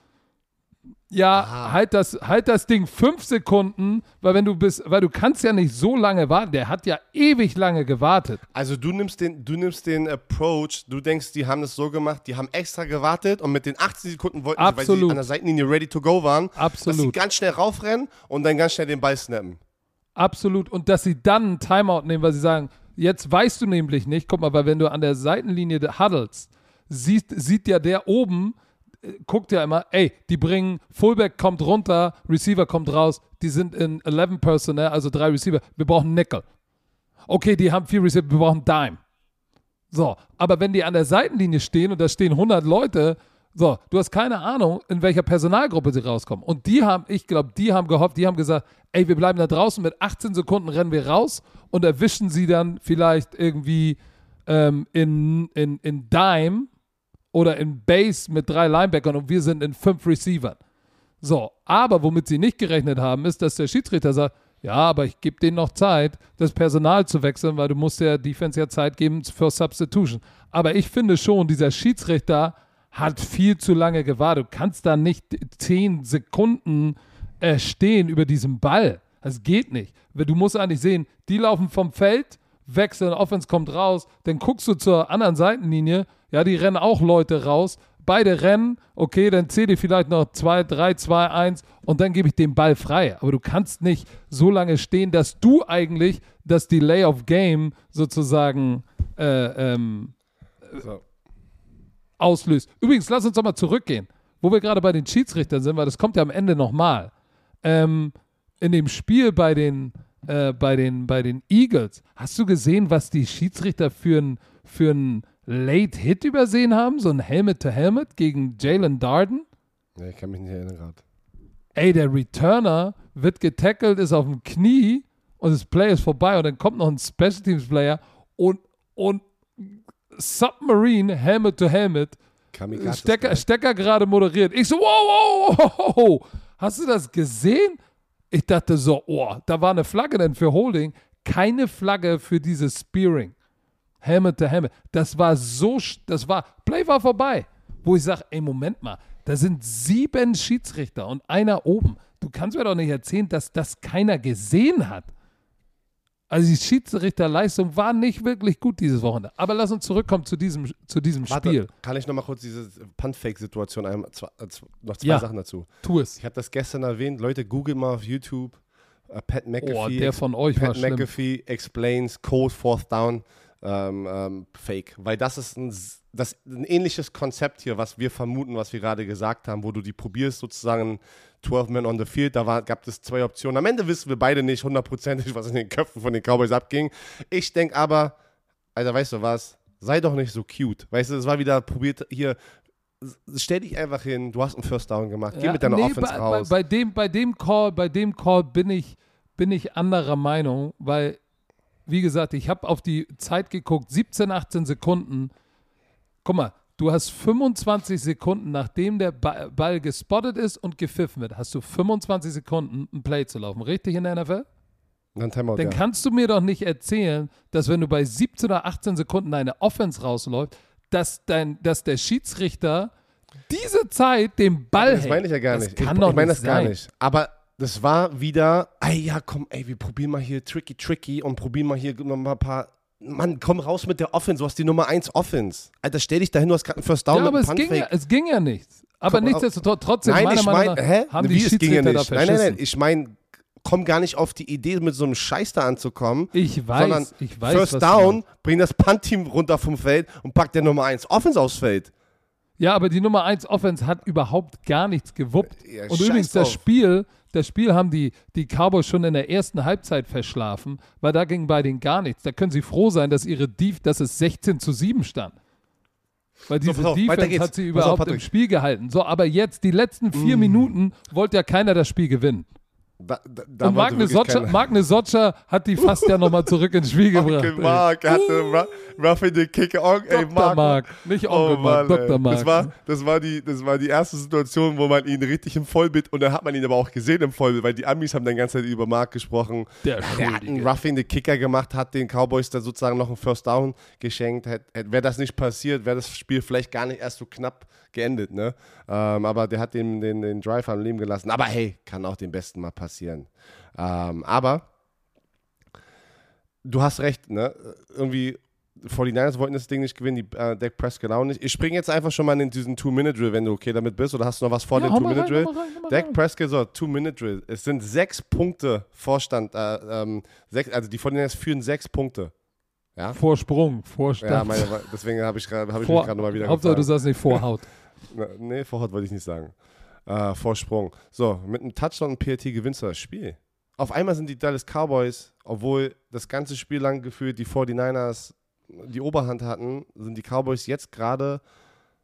ja, halt das, halt das Ding fünf Sekunden, weil wenn du bist, weil du kannst ja nicht so lange warten. Der hat ja ewig lange gewartet. Also du nimmst den, du nimmst den Approach, du denkst, die haben es so gemacht, die haben extra gewartet und mit den achtzehn Sekunden wollten sie, weil sie Absolut. an der Seitenlinie ready to go waren, Absolut. dass sie ganz schnell raufrennen und dann ganz schnell den Ball snappen. Absolut. Und dass sie dann einen Timeout nehmen, weil sie sagen, jetzt weißt du nämlich nicht, guck mal, weil wenn du an der Seitenlinie huddles, sieht, sieht ja der oben, äh, guckt ja immer, ey, die bringen, Fullback kommt runter, Receiver kommt raus, die sind in elf Personnel, also drei Receiver, wir brauchen Nickel. Okay, die haben vier Receiver, wir brauchen Dime. So, aber wenn die an der Seitenlinie stehen und da stehen hundert Leute, So, du hast keine Ahnung, in welcher Personalgruppe sie rauskommen. Und die haben, ich glaube, die haben gehofft, die haben gesagt, ey, wir bleiben da draußen, mit achtzehn Sekunden rennen wir raus und erwischen sie dann vielleicht irgendwie ähm, in, in, in Dime oder in Base mit drei Linebackern und wir sind in fünf Receivern. So, aber womit sie nicht gerechnet haben, ist, dass der Schiedsrichter sagt, ja, aber ich gebe denen noch Zeit, das Personal zu wechseln, weil du musst der Defense ja Zeit geben für Substitution. Aber ich finde schon, dieser Schiedsrichter hat viel zu lange gewartet. Du kannst da nicht zehn Sekunden äh, stehen über diesem Ball. Das geht nicht. Du musst eigentlich sehen, die laufen vom Feld, wechseln, Offense kommt raus, dann guckst du zur anderen Seitenlinie, ja, die rennen auch Leute raus, beide rennen, okay, dann zähle ich vielleicht noch zwei, drei, zwei, eins und dann gebe ich den Ball frei. Aber du kannst nicht so lange stehen, dass du eigentlich das Delay of Game sozusagen äh, ähm, So. auslöst. Übrigens, lass uns doch mal zurückgehen, wo wir gerade bei den Schiedsrichtern sind, weil das kommt ja am Ende nochmal. Ähm, in dem Spiel bei den, äh, bei den, bei den Eagles, hast du gesehen, was die Schiedsrichter für einen für ein Late Hit übersehen haben? So ein Helmet-to-Helmet gegen Jalen Darden? Ja, ich kann mich nicht erinnern gerade. Ey, der Returner wird getackelt, ist auf dem Knie und das Play ist vorbei und dann kommt noch ein Special Teams Player und, und Submarine, Helmet to Helmet, Kamikaze Stecker, Stecker gerade moderiert. Ich so, wow, wow, wow, wow. Hast du das gesehen? Ich dachte so, oh, da war eine Flagge denn für Holding, keine Flagge für dieses Spearing. Helmet to Helmet. Das war so, das war, Play war vorbei. Wo ich sage, ey, Moment mal, da sind sieben Schiedsrichter und einer oben. Du kannst mir doch nicht erzählen, dass das keiner gesehen hat. Also die Schiedsrichterleistung war nicht wirklich gut dieses Wochenende. Aber lass uns zurückkommen zu diesem, zu diesem Warte, Spiel. kann ich noch mal kurz diese Punt-Fake-Situation, einmal- zwei- äh, zwei- noch zwei Ja. Sachen dazu. Tu es. Ich habe das gestern erwähnt. Leute, google mal auf YouTube. Uh, Pat McAfee. Oh, der von euch Pat war schlimm. McAfee explains Code Fourth Down ähm, ähm, Fake. Weil das ist ein, das, ein ähnliches Konzept hier, was wir vermuten, was wir gerade gesagt haben, wo du die probierst, sozusagen zwölf Men on the Field. Da war, gab es zwei Optionen. Am Ende wissen wir beide nicht hundertprozentig, was in den Köpfen von den Cowboys abging. Ich denke aber, Alter, weißt du was? Sei doch nicht so cute. Weißt du, es war wieder probiert hier. Stell dich einfach hin, du hast einen First Down gemacht, geh Ja, mit deiner nee, Offense bei, raus. Bei, bei, dem, bei dem Call, bei dem Call bin ich, bin ich anderer Meinung, weil, wie gesagt, ich habe auf die Zeit geguckt, siebzehn, achtzehn Sekunden. Guck mal, du hast fünfundzwanzig Sekunden, nachdem der Ba- Ball gespottet ist und gepfiffen wird, hast du fünfundzwanzig Sekunden, ein Play zu laufen. Richtig in der N F L? Dann Timeout, Dann ja. kannst du mir doch nicht erzählen, dass wenn du bei siebzehn oder achtzehn Sekunden deine Offense rausläuft, dass, dein, dass der Schiedsrichter diese Zeit den Ball Das meine ich ja gar das nicht. Kann ich doch ich meine nicht das gar sein. nicht. Aber das war wieder, ey, ja, komm, ey, wir probieren mal hier tricky, tricky und probieren mal hier noch mal ein paar. Mann, komm raus mit der Offense, du hast die Nummer eins Offense. Alter, stell dich dahin, du hast gerade einen First Down Ja, mit aber einem es ging, ja, Punt-Fake. es ging ja nichts. Aber Komm, nichtsdestotrotz, trotzdem, Nein, meiner ich Meinung meine, nach, hä? haben Wie, die es ging ja Schiedsrichter da nicht. Nein, verschissen. nein, nein, ich meine, komm gar nicht auf die Idee, mit so einem Scheiß da anzukommen. Ich weiß, sondern ich weiß, First was du Down, meinst. bring das Punt-Team runter vom Feld und pack der Nummer eins Offense aufs Feld. Ja, aber die Nummer eins Offense hat überhaupt gar nichts gewuppt. Ja, Und scheiß übrigens, das drauf. Spiel, das Spiel haben die, die Cowboys schon in der ersten Halbzeit verschlafen, weil da ging bei denen gar nichts. Da können sie froh sein, dass ihre Def, dass es sechzehn zu sieben stand. Weil diese pass auf, weiter Defense geht's. hat sie Pass auf, überhaupt im Patrick. Mm. Spiel gehalten. So, aber jetzt, die letzten vier Minuten, wollte ja keiner das Spiel gewinnen. Da, da, da Und wollte Magne wirklich Socha, keiner- Magne Socha hat die fast ja nochmal zurück ins Spiel gebracht. Onkel Mark, er hatte Ru- Ruff in the Kicker. On, ey, Doktor Mark, Mark, nicht Onkel Oh Mark, Mann, Doktor ey. Mark. Das war, das, war die, das war die erste Situation, wo man ihn richtig im Vollbild, und dann hat man ihn aber auch gesehen im Vollbild, weil die Amis haben dann die ganze Zeit über Mark gesprochen. Der Der hat einen Schuldige. Roughing the Kicker gemacht, hat den Cowboys da sozusagen noch einen First Down geschenkt. Wäre das nicht passiert, wäre das Spiel vielleicht gar nicht erst so knapp geendet, ne? Ähm, aber der hat den, den, den Drive am Leben gelassen. Aber hey, kann auch dem Besten mal passieren. Ähm, aber du hast recht, ne? Irgendwie forty-niners wollten das Ding nicht gewinnen, die äh, Dak Prescott auch nicht. Ich springe jetzt einfach schon mal in diesen Two-Minute-Drill, wenn du okay damit bist, oder hast du noch was vor Ja, dem hau mal rein, Two-Minute-Drill? hau mal rein, hau mal Dak rein. Prescott, so, Two-Minute-Drill. Es sind sechs Punkte Vorstand, äh, ähm, sechs, also die forty-niners führen sechs Punkte. Ja, Vorsprung, Vorstand. ja meine, deswegen habe ich, grad- hab ich Vor, mich gerade nochmal wieder Hauptsache, du gefragt. sagst nicht Vorhaut. Na, nee, Vorhaut wollte ich nicht sagen. Äh, Vorsprung. So, mit einem Touchdown und P A T gewinnst du das Spiel. Auf einmal sind die Dallas Cowboys, obwohl das ganze Spiel lang gefühlt die forty-niners die Oberhand hatten, sind die Cowboys jetzt gerade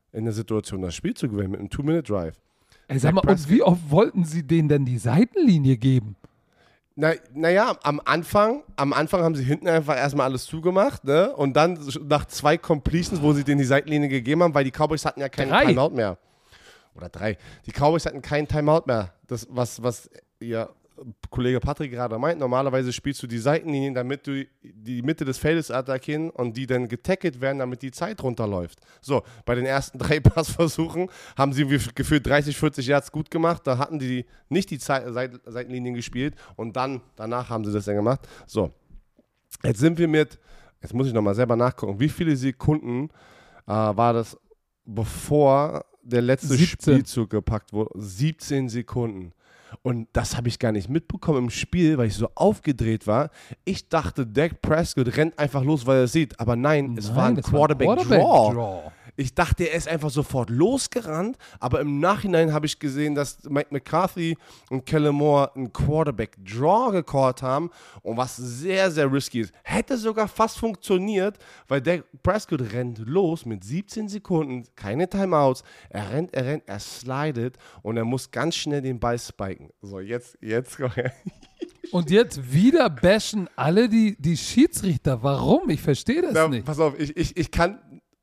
in der Situation, das Spiel zu gewinnen mit einem Two-Minute-Drive. Ey, sag mal, und wie oft wollten sie denen denn die Seitenlinie geben? Na, naja, am Anfang, am Anfang haben sie hinten einfach erstmal alles zugemacht, ne? Und dann nach zwei Completions, wo sie denen die Seitenlinie gegeben haben, weil die Cowboys hatten ja keinen Drei. Timeout mehr. Oder drei. Die Cowboys hatten keinen Timeout mehr. Das, was, was ihr Kollege Patrick gerade meint, normalerweise spielst du die Seitenlinien, damit du die Mitte des Feldes attackieren und die dann getackelt werden, damit die Zeit runterläuft. So, bei den ersten drei Passversuchen haben sie gefühlt dreißig, vierzig Yards gut gemacht, da hatten die nicht die Zeit, Seit, Seitenlinien gespielt und dann, danach haben sie das dann gemacht. So, jetzt sind wir mit, jetzt muss ich nochmal selber nachgucken, wie viele Sekunden äh, war das, bevor der letzte siebzehn. Spielzug gepackt wurde? siebzehn Sekunden. Und das habe ich gar nicht mitbekommen im Spiel, weil ich so aufgedreht war. Ich dachte, Dak Prescott rennt einfach los, weil er es sieht. Aber nein, es Nein, war ein das war ein Quarterback-Draw. Quarterback-Draw. Ich dachte, er ist einfach sofort losgerannt. Aber im Nachhinein habe ich gesehen, dass Mike McCarthy und Kellen Moore einen Quarterback-Draw gecallt haben. Und was sehr, sehr risky ist. Hätte sogar fast funktioniert, weil Dak Prescott rennt los mit siebzehn Sekunden, keine Timeouts. Er rennt, er rennt, er slidet und er muss ganz schnell den Ball spiken. So, jetzt, jetzt. Und jetzt wieder bashen alle die, die Schiedsrichter. Warum? Ich verstehe das Na, nicht. pass auf, ich, ich, ich kann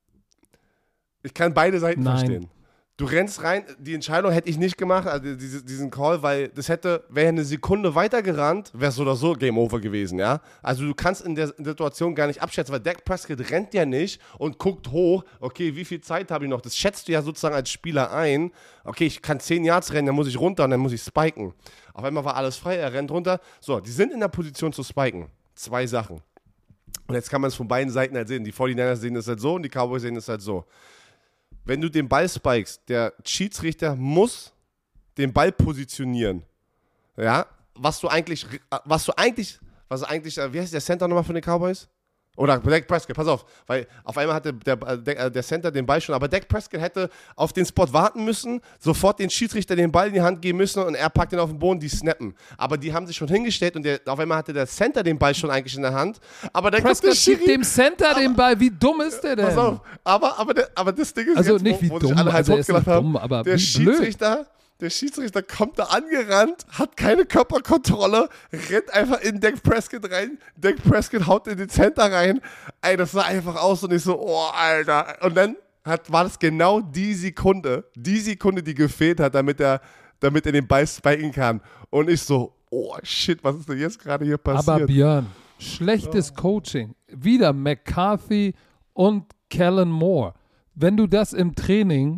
ich kann beide Seiten Nein. verstehen. Du rennst rein, die Entscheidung hätte ich nicht gemacht, also diese, diesen Call, weil das hätte, wäre eine Sekunde weiter gerannt, wäre es so oder so Game Over gewesen, ja. Also du kannst in der Situation gar nicht abschätzen, weil Dak Prescott rennt ja nicht und guckt hoch, okay, wie viel Zeit habe ich noch? Das schätzt du ja sozusagen als Spieler ein. Okay, ich kann zehn Yards rennen, dann muss ich runter und dann muss ich spiken. Auf einmal war alles frei, er rennt runter. So, die sind in der Position zu spiken. Zwei Sachen. Und jetzt kann man es von beiden Seiten halt sehen. Die forty-niners sehen das halt so und die Cowboys sehen das halt so. Wenn du den Ball spikest, der Schiedsrichter muss den Ball positionieren. Ja, was du eigentlich, was du eigentlich, was eigentlich, wie heißt der Center nochmal von den Cowboys? Oder Dak Prescott, pass auf, weil auf einmal hatte der, der, der Center den Ball schon, aber Dak Prescott hätte auf den Spot warten müssen, sofort den Schiedsrichter den Ball in die Hand geben müssen und er packt ihn auf den Boden, die snappen. Aber die haben sich schon hingestellt und der, auf einmal hatte der Center den Ball schon eigentlich in der Hand. Aber der Prescott gibt dem Center aber, den Ball. Wie dumm ist der denn? Pass auf, aber, aber, der, aber das Ding ist also jetzt, nicht wo, wie wo dumm, sich alle halt also er ist hochgelacht nicht haben, dumm, aber der wie Schiedsrichter blöd. Der Schiedsrichter kommt da angerannt, hat keine Körperkontrolle, rennt einfach in Dak Prescott rein. Dak Prescott haut in den Center rein. Ey, das sah einfach aus und ich so, oh, Alter. Und dann hat, war das genau die Sekunde, die Sekunde, die gefehlt hat, damit er, damit er den Ball spiken kann. Und ich so, oh, shit, was ist denn jetzt gerade hier passiert? Aber Björn, schlechtes oh. Coaching. Wieder McCarthy und Kellen Moore. Wenn du das im Training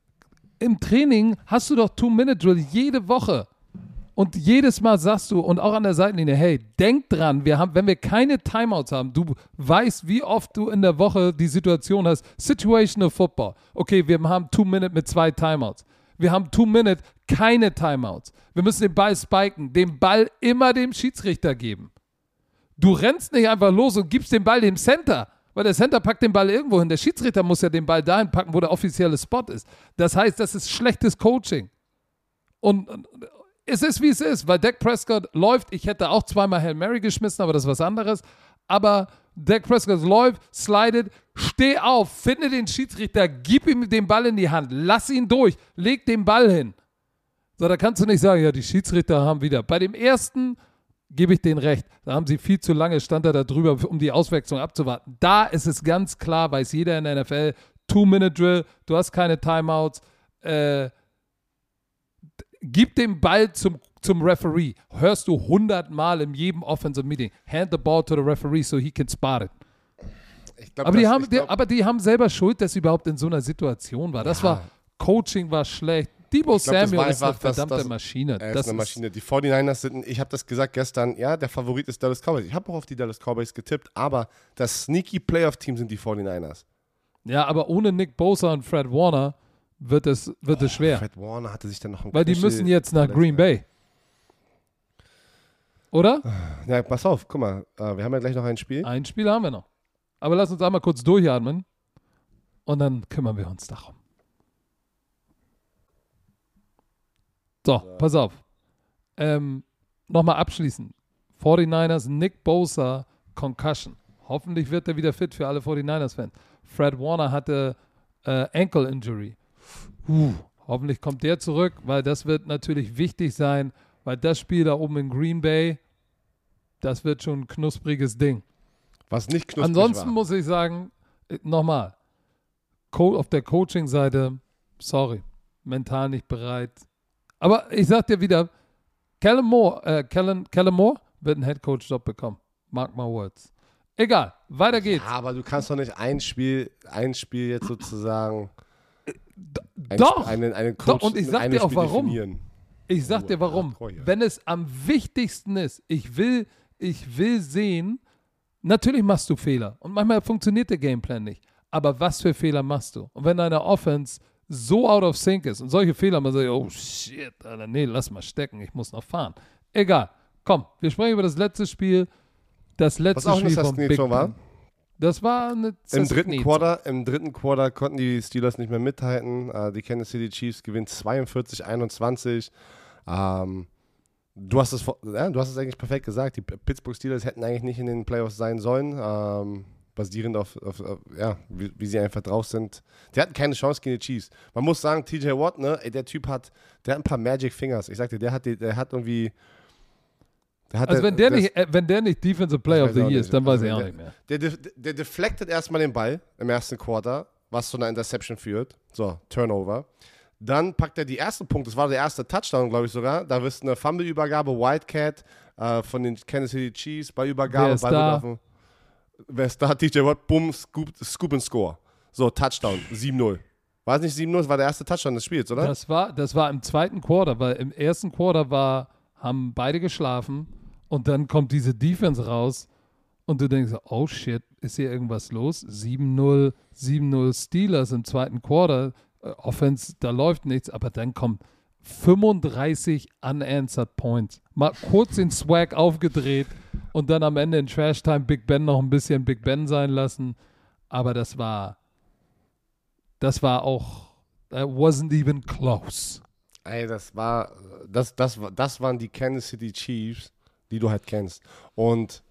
Im Training hast du doch Two-Minute-Drill jede Woche. Und jedes Mal sagst du, und auch an der Seitenlinie, hey, denk dran, wir haben, wenn wir keine Timeouts haben, du weißt, wie oft du in der Woche die Situation hast, Situational Football. Okay, wir haben Two-Minute mit zwei Timeouts. Wir haben Two-Minute, keine Timeouts. Wir müssen den Ball spiken, den Ball immer dem Schiedsrichter geben. Du rennst nicht einfach los und gibst den Ball dem Center. Weil der Center packt den Ball irgendwo hin. Der Schiedsrichter muss ja den Ball dahin packen, wo der offizielle Spot ist. Das heißt, das ist schlechtes Coaching. Und es ist, wie es ist, weil Dak Prescott läuft. Ich hätte auch zweimal Hail Mary geschmissen, aber das ist was anderes. Aber Dak Prescott läuft, slidet, steh auf, finde den Schiedsrichter, gib ihm den Ball in die Hand, lass ihn durch, leg den Ball hin. So, da kannst du nicht sagen, ja, die Schiedsrichter haben wieder. Bei dem ersten gebe ich denen recht. Da haben sie viel zu lange, stand er da drüber, um die Auswechslung abzuwarten. Da ist es ganz klar, weiß jeder in der N F L, Two-Minute-Drill, du hast keine Timeouts, äh, gib den Ball zum, zum Referee. Hörst du hundertmal in jedem Offensive Meeting, hand the ball to the referee so he can spot it. Ich glaub, aber, die das, haben, glaub, die, aber die haben selber Schuld, dass sie überhaupt in so einer Situation war. Das ja. war, Coaching war schlecht. Debo glaub, Samuel ist eine verdammte das, das, Maschine. Er ist das eine ist Maschine. Die forty-niners sind, ich habe das gesagt gestern, ja, der Favorit ist Dallas Cowboys. Ich habe auch auf die Dallas Cowboys getippt, aber das sneaky Playoff-Team sind die forty-niners. Ja, aber ohne Nick Bosa und Fred Warner wird es, wird oh, es schwer. Fred Warner hatte sich dann noch ein Weil die müssen jetzt nach Green Bay. Oder? Ja, pass auf, guck mal, wir haben ja gleich noch ein Spiel. Ein Spiel haben wir noch. Aber lass uns einmal kurz durchatmen und dann kümmern wir uns darum. So, ja. pass auf. Ähm, Nochmal abschließend. forty-niners, Nick Bosa, Concussion. Hoffentlich wird er wieder fit für alle forty-niners-Fans. Fred Warner hatte äh, Ankle Injury. Uh, hoffentlich kommt der zurück, weil das wird natürlich wichtig sein, weil das Spiel da oben in Green Bay, das wird schon ein knuspriges Ding. Was nicht knusprig Ansonsten war. muss ich sagen, äh, nochmal, Co- auf der Coaching-Seite, sorry, mental nicht bereit. Aber ich sag dir wieder, Kellen Moore, äh, Kellen, Kellen Moore wird einen Headcoach-Job bekommen. Mark my words. Egal, weiter geht's. Ja, aber du kannst doch nicht ein Spiel, ein Spiel jetzt sozusagen ein Doch, Sp- einen, einen Coach, doch, und ich sag ein dir auch Spiel warum. definieren. Ich sag Oh, dir warum. hardcore hier. Wenn es am wichtigsten ist, ich will, ich will sehen, natürlich machst du Fehler und manchmal funktioniert der Gameplan nicht. Aber was für Fehler machst du? Und wenn deine Offense so out of sync ist und solche Fehler, man sagt, oh shit, Alter, nee, lass mal stecken, ich muss noch fahren. Egal, komm, wir sprechen über das letzte Spiel. Das letzte Was auch eine Spiel von Big Sasknation war? Ben. Das war eine Im dritten, Sasknation. Quarter, Im dritten Quarter konnten die Steelers nicht mehr mithalten. Uh, die Kansas City Chiefs gewinnen zweiundvierzig einundzwanzig. Um, du, hast es, ja, du hast es eigentlich perfekt gesagt. Die Pittsburgh Steelers hätten eigentlich nicht in den Playoffs sein sollen, um, basierend auf, auf, auf ja, wie, wie sie einfach drauf sind. Die hatten keine Chance gegen die Chiefs. Man muss sagen, T J Watt, ne, ey, der Typ hat, der hat ein paar Magic Fingers. Ich sagte, der hat, die, der hat irgendwie Der hat Also der, wenn der, das, nicht, äh, wenn der nicht Defensive Player of weiß the ich auch Year nicht. ist, dann weiß Also ich auch der- nicht mehr. Der, der, der deflectet erstmal den Ball im ersten Quarter, was zu einer Interception führt. So, Turnover. Dann packt er die ersten Punkte, das war der erste Touchdown, glaube ich sogar. Da ist eine Fumble-Übergabe, Wildcat äh, von den Kansas City Chiefs, bei Übergabe. Wer ist Ball wird da? auf dem- Wer ist da? T J Watt, bumm, scoop, scoop and score. So, Touchdown, sieben null. War es nicht sieben null? Das war der erste Touchdown des Spiels, oder? Das war, das war im zweiten Quarter, weil im ersten Quarter war, haben beide geschlafen und dann kommt diese Defense raus und du denkst, oh shit, ist hier irgendwas los? sieben null, sieben null Steelers im zweiten Quarter, äh, Offense, da läuft nichts, aber dann kommt fünfunddreißig unanswered Points. Mal kurz den Swag aufgedreht und dann am Ende in Trash Time Big Ben noch ein bisschen Big Ben sein lassen, aber das war das war auch that wasn't even close. Ey, das war, das, das, war- das waren die Kansas City Chiefs, die du halt kennst. Und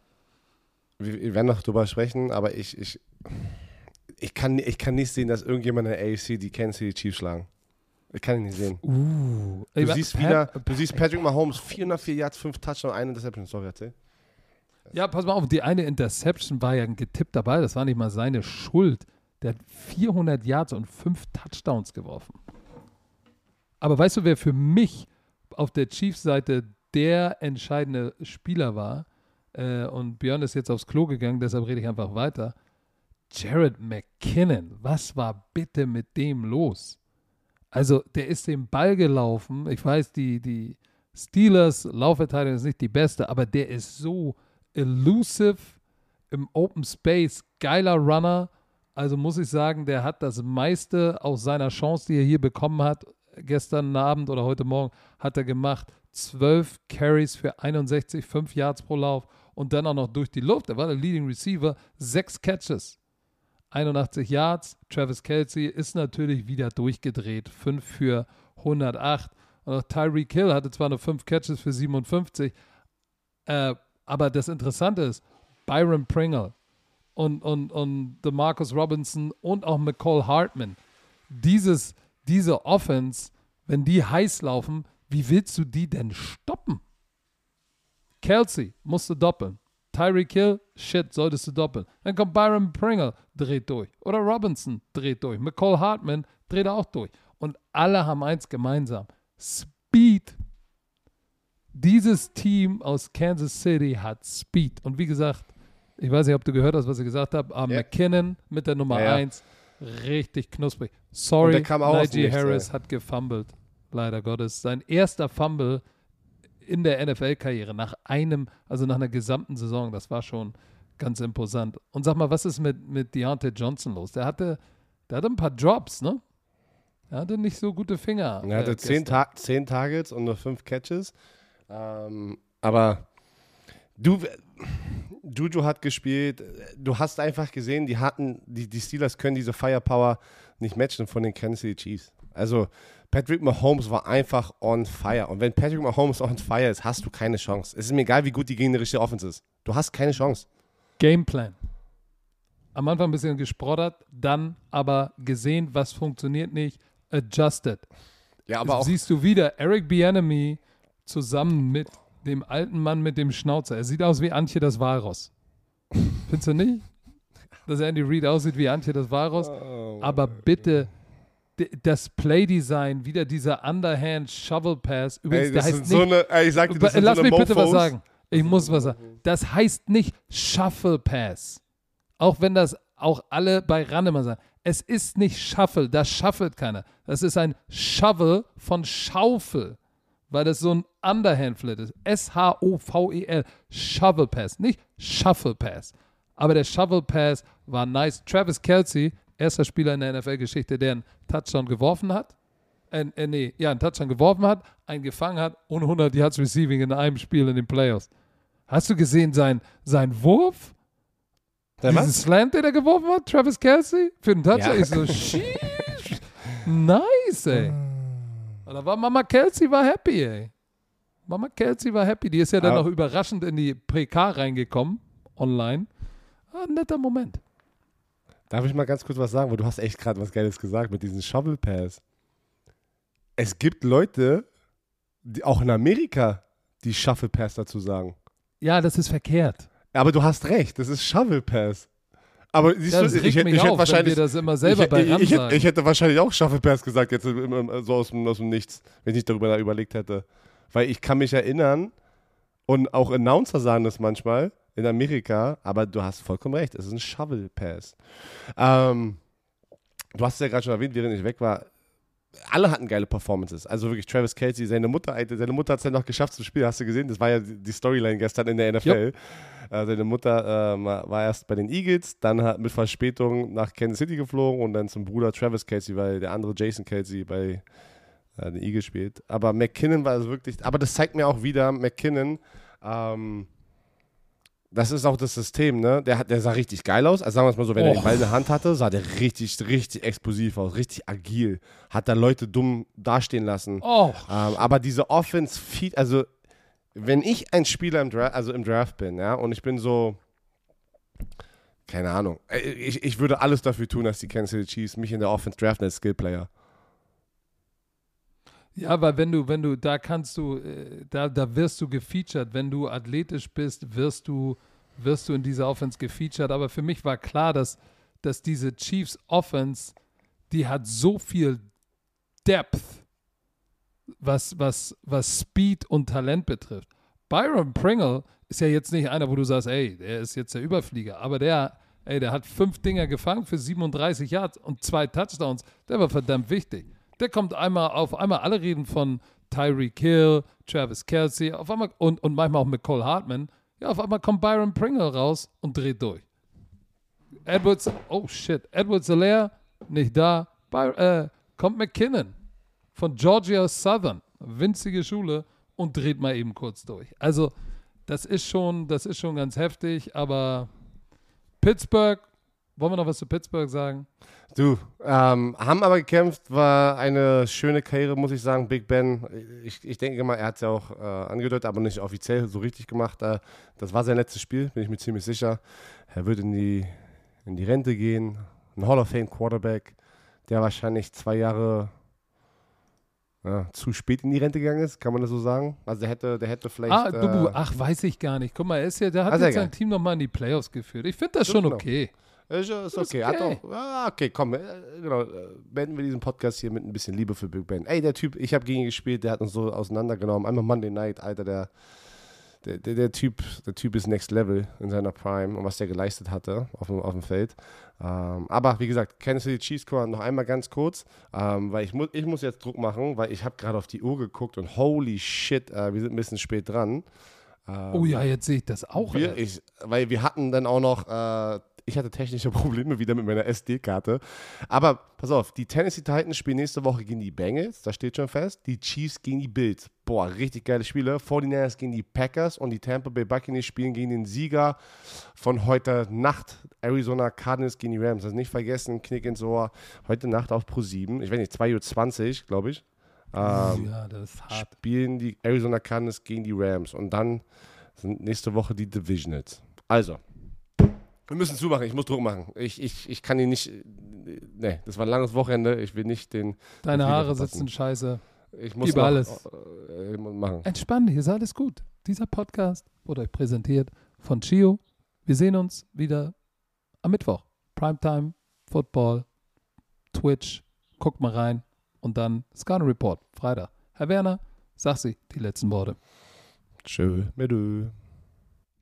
wir, wir werden noch drüber sprechen, aber ich, ich, ich, kann, ich kann nicht sehen, dass irgendjemand in der A F C die Kansas City Chiefs schlagen. Ich kann ihn nicht sehen. Uh, Du siehst wieder, du siehst Patrick Mahomes, vierhundertvier Yards, fünf Touchdowns, eine Interception. Sorry, erzähl. Ja, pass mal auf, die eine Interception war ja ein getippt dabei, das war nicht mal seine Schuld. Der hat vierhundert Yards und fünf Touchdowns geworfen. Aber weißt du, wer für mich auf der Chiefs-Seite der entscheidende Spieler war? Äh, und Björn ist jetzt aufs Klo gegangen, deshalb rede ich einfach weiter. Jared McKinnon, was war bitte mit dem los? Also, der ist den Ball gelaufen. Ich weiß, die, die Steelers Laufverteidigung ist nicht die beste, aber der ist so elusive im Open Space, geiler Runner. Also muss ich sagen, der hat das meiste aus seiner Chance, die er hier bekommen hat, gestern Abend oder heute Morgen, hat er gemacht. zwölf Carries für einundsechzig, fünf Yards pro Lauf und dann auch noch durch die Luft. Er war der Leading Receiver, sechs Catches, einundachtzig Yards. Travis Kelce ist natürlich wieder durchgedreht, fünf für hundertacht. Und auch Tyreek Hill hatte zwar nur fünf Catches für siebenundfünfzig, äh, aber das Interessante ist, Byron Pringle und, und, und DeMarcus Robinson und auch McCall Hartman, dieses, diese Offense, wenn die heiß laufen, wie willst du die denn stoppen? Kelce musst du doppeln. Tyreek Hill, shit, solltest du doppeln. Dann kommt Byron Pringle, dreht durch. Oder Robinson dreht durch. McCall Hartman dreht auch durch. Und alle haben eins gemeinsam. Speed. Dieses Team aus Kansas City hat Speed. Und wie gesagt, ich weiß nicht, ob du gehört hast, was ich gesagt habe, aber Ja. McKinnon mit der Nummer Ja, ja. eins, richtig knusprig. Und Sorry, der kam auch aus dem Najee Nichts, Harris ey. hat gefumbled. Leider Gottes. Sein erster Fumble in der N F L-Karriere nach einem, also nach einer gesamten Saison, das war schon ganz imposant. Und sag mal, was ist mit, mit Deontay Johnson los? Der hatte, der hatte ein paar Drops, ne? Er hatte nicht so gute Finger. Er hatte äh, zehn, gestern. Ta zehn Targets und nur fünf Catches. Ähm, aber du, Juju hat gespielt. Du hast einfach gesehen, die hatten, die, die Steelers können diese Firepower nicht matchen von den Kansas City Chiefs. Also Patrick Mahomes war einfach on fire. Und wenn Patrick Mahomes on fire ist, hast du keine Chance. Es ist mir egal, wie gut die gegnerische Offense ist. Du hast keine Chance. Gameplan. am Anfang ein bisschen gesproddert, dann aber gesehen, was funktioniert nicht, adjusted. Ja, aber auch. Siehst du wieder Eric Bieniemy zusammen mit dem alten Mann mit dem Schnauzer. Er sieht aus wie Antje das Walross. Findest du nicht? Dass Andy Reid aussieht wie Antje das Walross? Oh, aber bitte, d- das Playdesign, wieder dieser Underhand Shovel Pass. Übrigens, Ey, der das heißt sind nicht, so eine, ey, ich sag dir, das sind lass so eine mich bitte was Mofos. sagen. Ich muss was sagen. Das heißt nicht Shuffle Pass. Auch wenn das auch alle bei Rannemann sagen. Es ist nicht Shuffle, da shuffelt keiner. Das ist ein Shovel von Schaufel, weil das so ein Underhand-Flit ist. S H O V E L, Shovel Pass, nicht Shuffle Pass. Aber der Shovel Pass war nice. Travis Kelce, erster Spieler in der N F L-Geschichte, der einen Touchdown geworfen hat. Äh, äh, nee, ja, einen Touchdown geworfen hat, einen gefangen hat und hundert Yards Receiving in einem Spiel in den Playoffs. Hast du gesehen, sein, sein Wurf? Der Diesen was? Slant, den er geworfen hat, Travis Kelce, für den Touchdown. Ja. Ich so, sheesh. Nice, ey. Und da war Mama Kelce war happy, ey. Mama Kelce war happy. Die ist ja dann Aber- noch überraschend in die P K reingekommen, online. Ah, ein netter Moment. Darf ich mal ganz kurz was sagen? Weil du hast echt gerade was Geiles gesagt mit diesen Shovel Pass. Es gibt Leute, die auch in Amerika, die Shuffle Pass dazu sagen. Ja, das ist verkehrt. Aber du hast recht, das ist Shovel Pass. Aber siehst Ja, du, das ich, regt ich, mich ich hätte auf, wahrscheinlich wenn wir das immer selber ich, bei ich, Ram ich, hätte, sagen. ich hätte wahrscheinlich auch Shuffle Pass gesagt, jetzt im- im- so aus dem, aus dem Nichts, wenn ich nicht darüber überlegt hätte. Weil ich kann mich erinnern, und auch Announcer sagen das manchmal in Amerika, aber du hast vollkommen recht, es ist ein Shovel Pass. Ähm, du hast es ja gerade schon erwähnt, während ich weg war, alle hatten geile Performances. Also wirklich Travis Kelce, seine Mutter, seine Mutter hat es ja noch geschafft zum Spiel, hast du gesehen? Das war ja die Storyline gestern in der N F L. Äh, seine Mutter ähm, war erst bei den Eagles, dann hat mit Verspätung nach Kansas City geflogen und dann zum Bruder Travis Kelce, weil der andere Jason Kelce bei äh, den Eagles spielt. Aber McKinnon war es wirklich, aber das zeigt mir auch wieder, McKinnon, ähm, das ist auch das System, ne? Der, hat, der sah richtig geil aus. Also sagen wir es mal so, wenn er Oh. den Ball in der Hand hatte, sah der richtig, richtig explosiv aus, richtig agil. Hat da Leute dumm dastehen lassen. Oh, Ähm, aber diese Offense, feed, also wenn ich ein Spieler im Draft, also im Draft bin, ja, und ich bin so, keine Ahnung, äh, ich, ich würde alles dafür tun, dass die Kansas City Chiefs mich in der Offense draften als Skillplayer. ja, aber wenn du, wenn du, da kannst du, äh, da, da wirst du gefeatured. Wenn du athletisch bist, wirst du, wirst du in dieser Offense gefeatured. Aber für mich war klar, dass, dass diese Chiefs Offense, die hat so viel Depth, was, was, was Speed und Talent betrifft. Byron Pringle ist ja jetzt nicht einer, wo du sagst, ey, der ist jetzt der Überflieger. Aber der, ey, der hat fünf Dinger gefangen für siebenunddreißig Yards und zwei Touchdowns. Der war verdammt wichtig. Der kommt einmal auf einmal, alle reden von Tyreek Hill, Travis Kelce, auf einmal und, und manchmal auch mit Cole Hartman. Ja, auf einmal kommt Byron Pringle raus und dreht durch. Edwards, oh shit, Edwards-Helaire, nicht da. By, äh, kommt McKinnon von Georgia Southern, winzige Schule, und dreht mal eben kurz durch. Also, das ist schon, das ist schon ganz heftig, aber Pittsburgh, wollen wir noch was zu Pittsburgh sagen? Du, ähm, haben aber gekämpft, war eine schöne Karriere, muss ich sagen. Big Ben, ich, ich denke mal, er hat es ja auch äh, angedeutet, aber nicht offiziell so richtig gemacht. Äh, das war sein letztes Spiel, bin ich mir ziemlich sicher. Er wird in die, in die Rente gehen. Ein Hall of Fame Quarterback, der wahrscheinlich zwei Jahre ja, zu spät in die Rente gegangen ist, kann man das so sagen? Also der hätte, der hätte vielleicht... Ah, du, äh, ach, weiß ich gar nicht. Guck mal, er ist ja, der hat Ah, sehr jetzt sein geil. Team nochmal in die Playoffs geführt. Ich finde das Das schon genau. okay. Ist, ist Das ist okay. Hat okay. auch, ah, okay, komm, äh, genau. äh, Beenden wir diesen Podcast hier mit ein bisschen Liebe für Big Ben. Ey, der Typ, ich habe gegen ihn gespielt, der hat uns so auseinandergenommen. Einmal Monday Night, Alter, der, der, der, der, typ, der Typ ist Next Level in seiner Prime und was der geleistet hatte auf dem, auf dem Feld. Ähm, aber wie gesagt, Kansas City Chiefs Score noch einmal ganz kurz, ähm, weil ich, mu ich muss jetzt Druck machen, weil ich habe gerade auf die Uhr geguckt und holy shit, äh, wir sind ein bisschen spät dran. Ähm, Oh ja, jetzt sehe ich das auch. wir, erst. ich, weil wir hatten dann auch noch, äh, ich hatte technische Probleme wieder mit meiner S D-Karte. Aber pass auf, die Tennessee Titans spielen nächste Woche gegen die Bengals, das steht schon fest. Die Chiefs gegen die Bills. Boah, richtig geile Spiele. forty-niners gegen die Packers und die Tampa Bay Buccaneers spielen gegen den Sieger von heute Nacht. Arizona Cardinals gegen die Rams. Das nicht vergessen, Knick ins Ohr. Heute Nacht auf Pro sieben. Ich weiß nicht, zwei Uhr zwanzig, glaube ich. Ähm, ja, das ist hart. spielen die Arizona Cardinals gegen die Rams und dann sind nächste Woche die Divisionals. Also, Wir müssen zumachen, ich muss Druck machen. Ich, ich, ich kann ihn nicht. Nee, das war ein langes Wochenende. Ich will nicht den. Deine den Haare verpassen. sitzen scheiße. Ich muss Über noch, alles. Äh, machen. Entspann, hier ist alles gut. Dieser Podcast wurde euch präsentiert von Chio. Wir sehen uns wieder am Mittwoch. Primetime, Football, Twitch. Guckt mal rein. Und dann Scouting Report, Freitag. Herr Werner, sag Sie die letzten Worte. Tschö, mit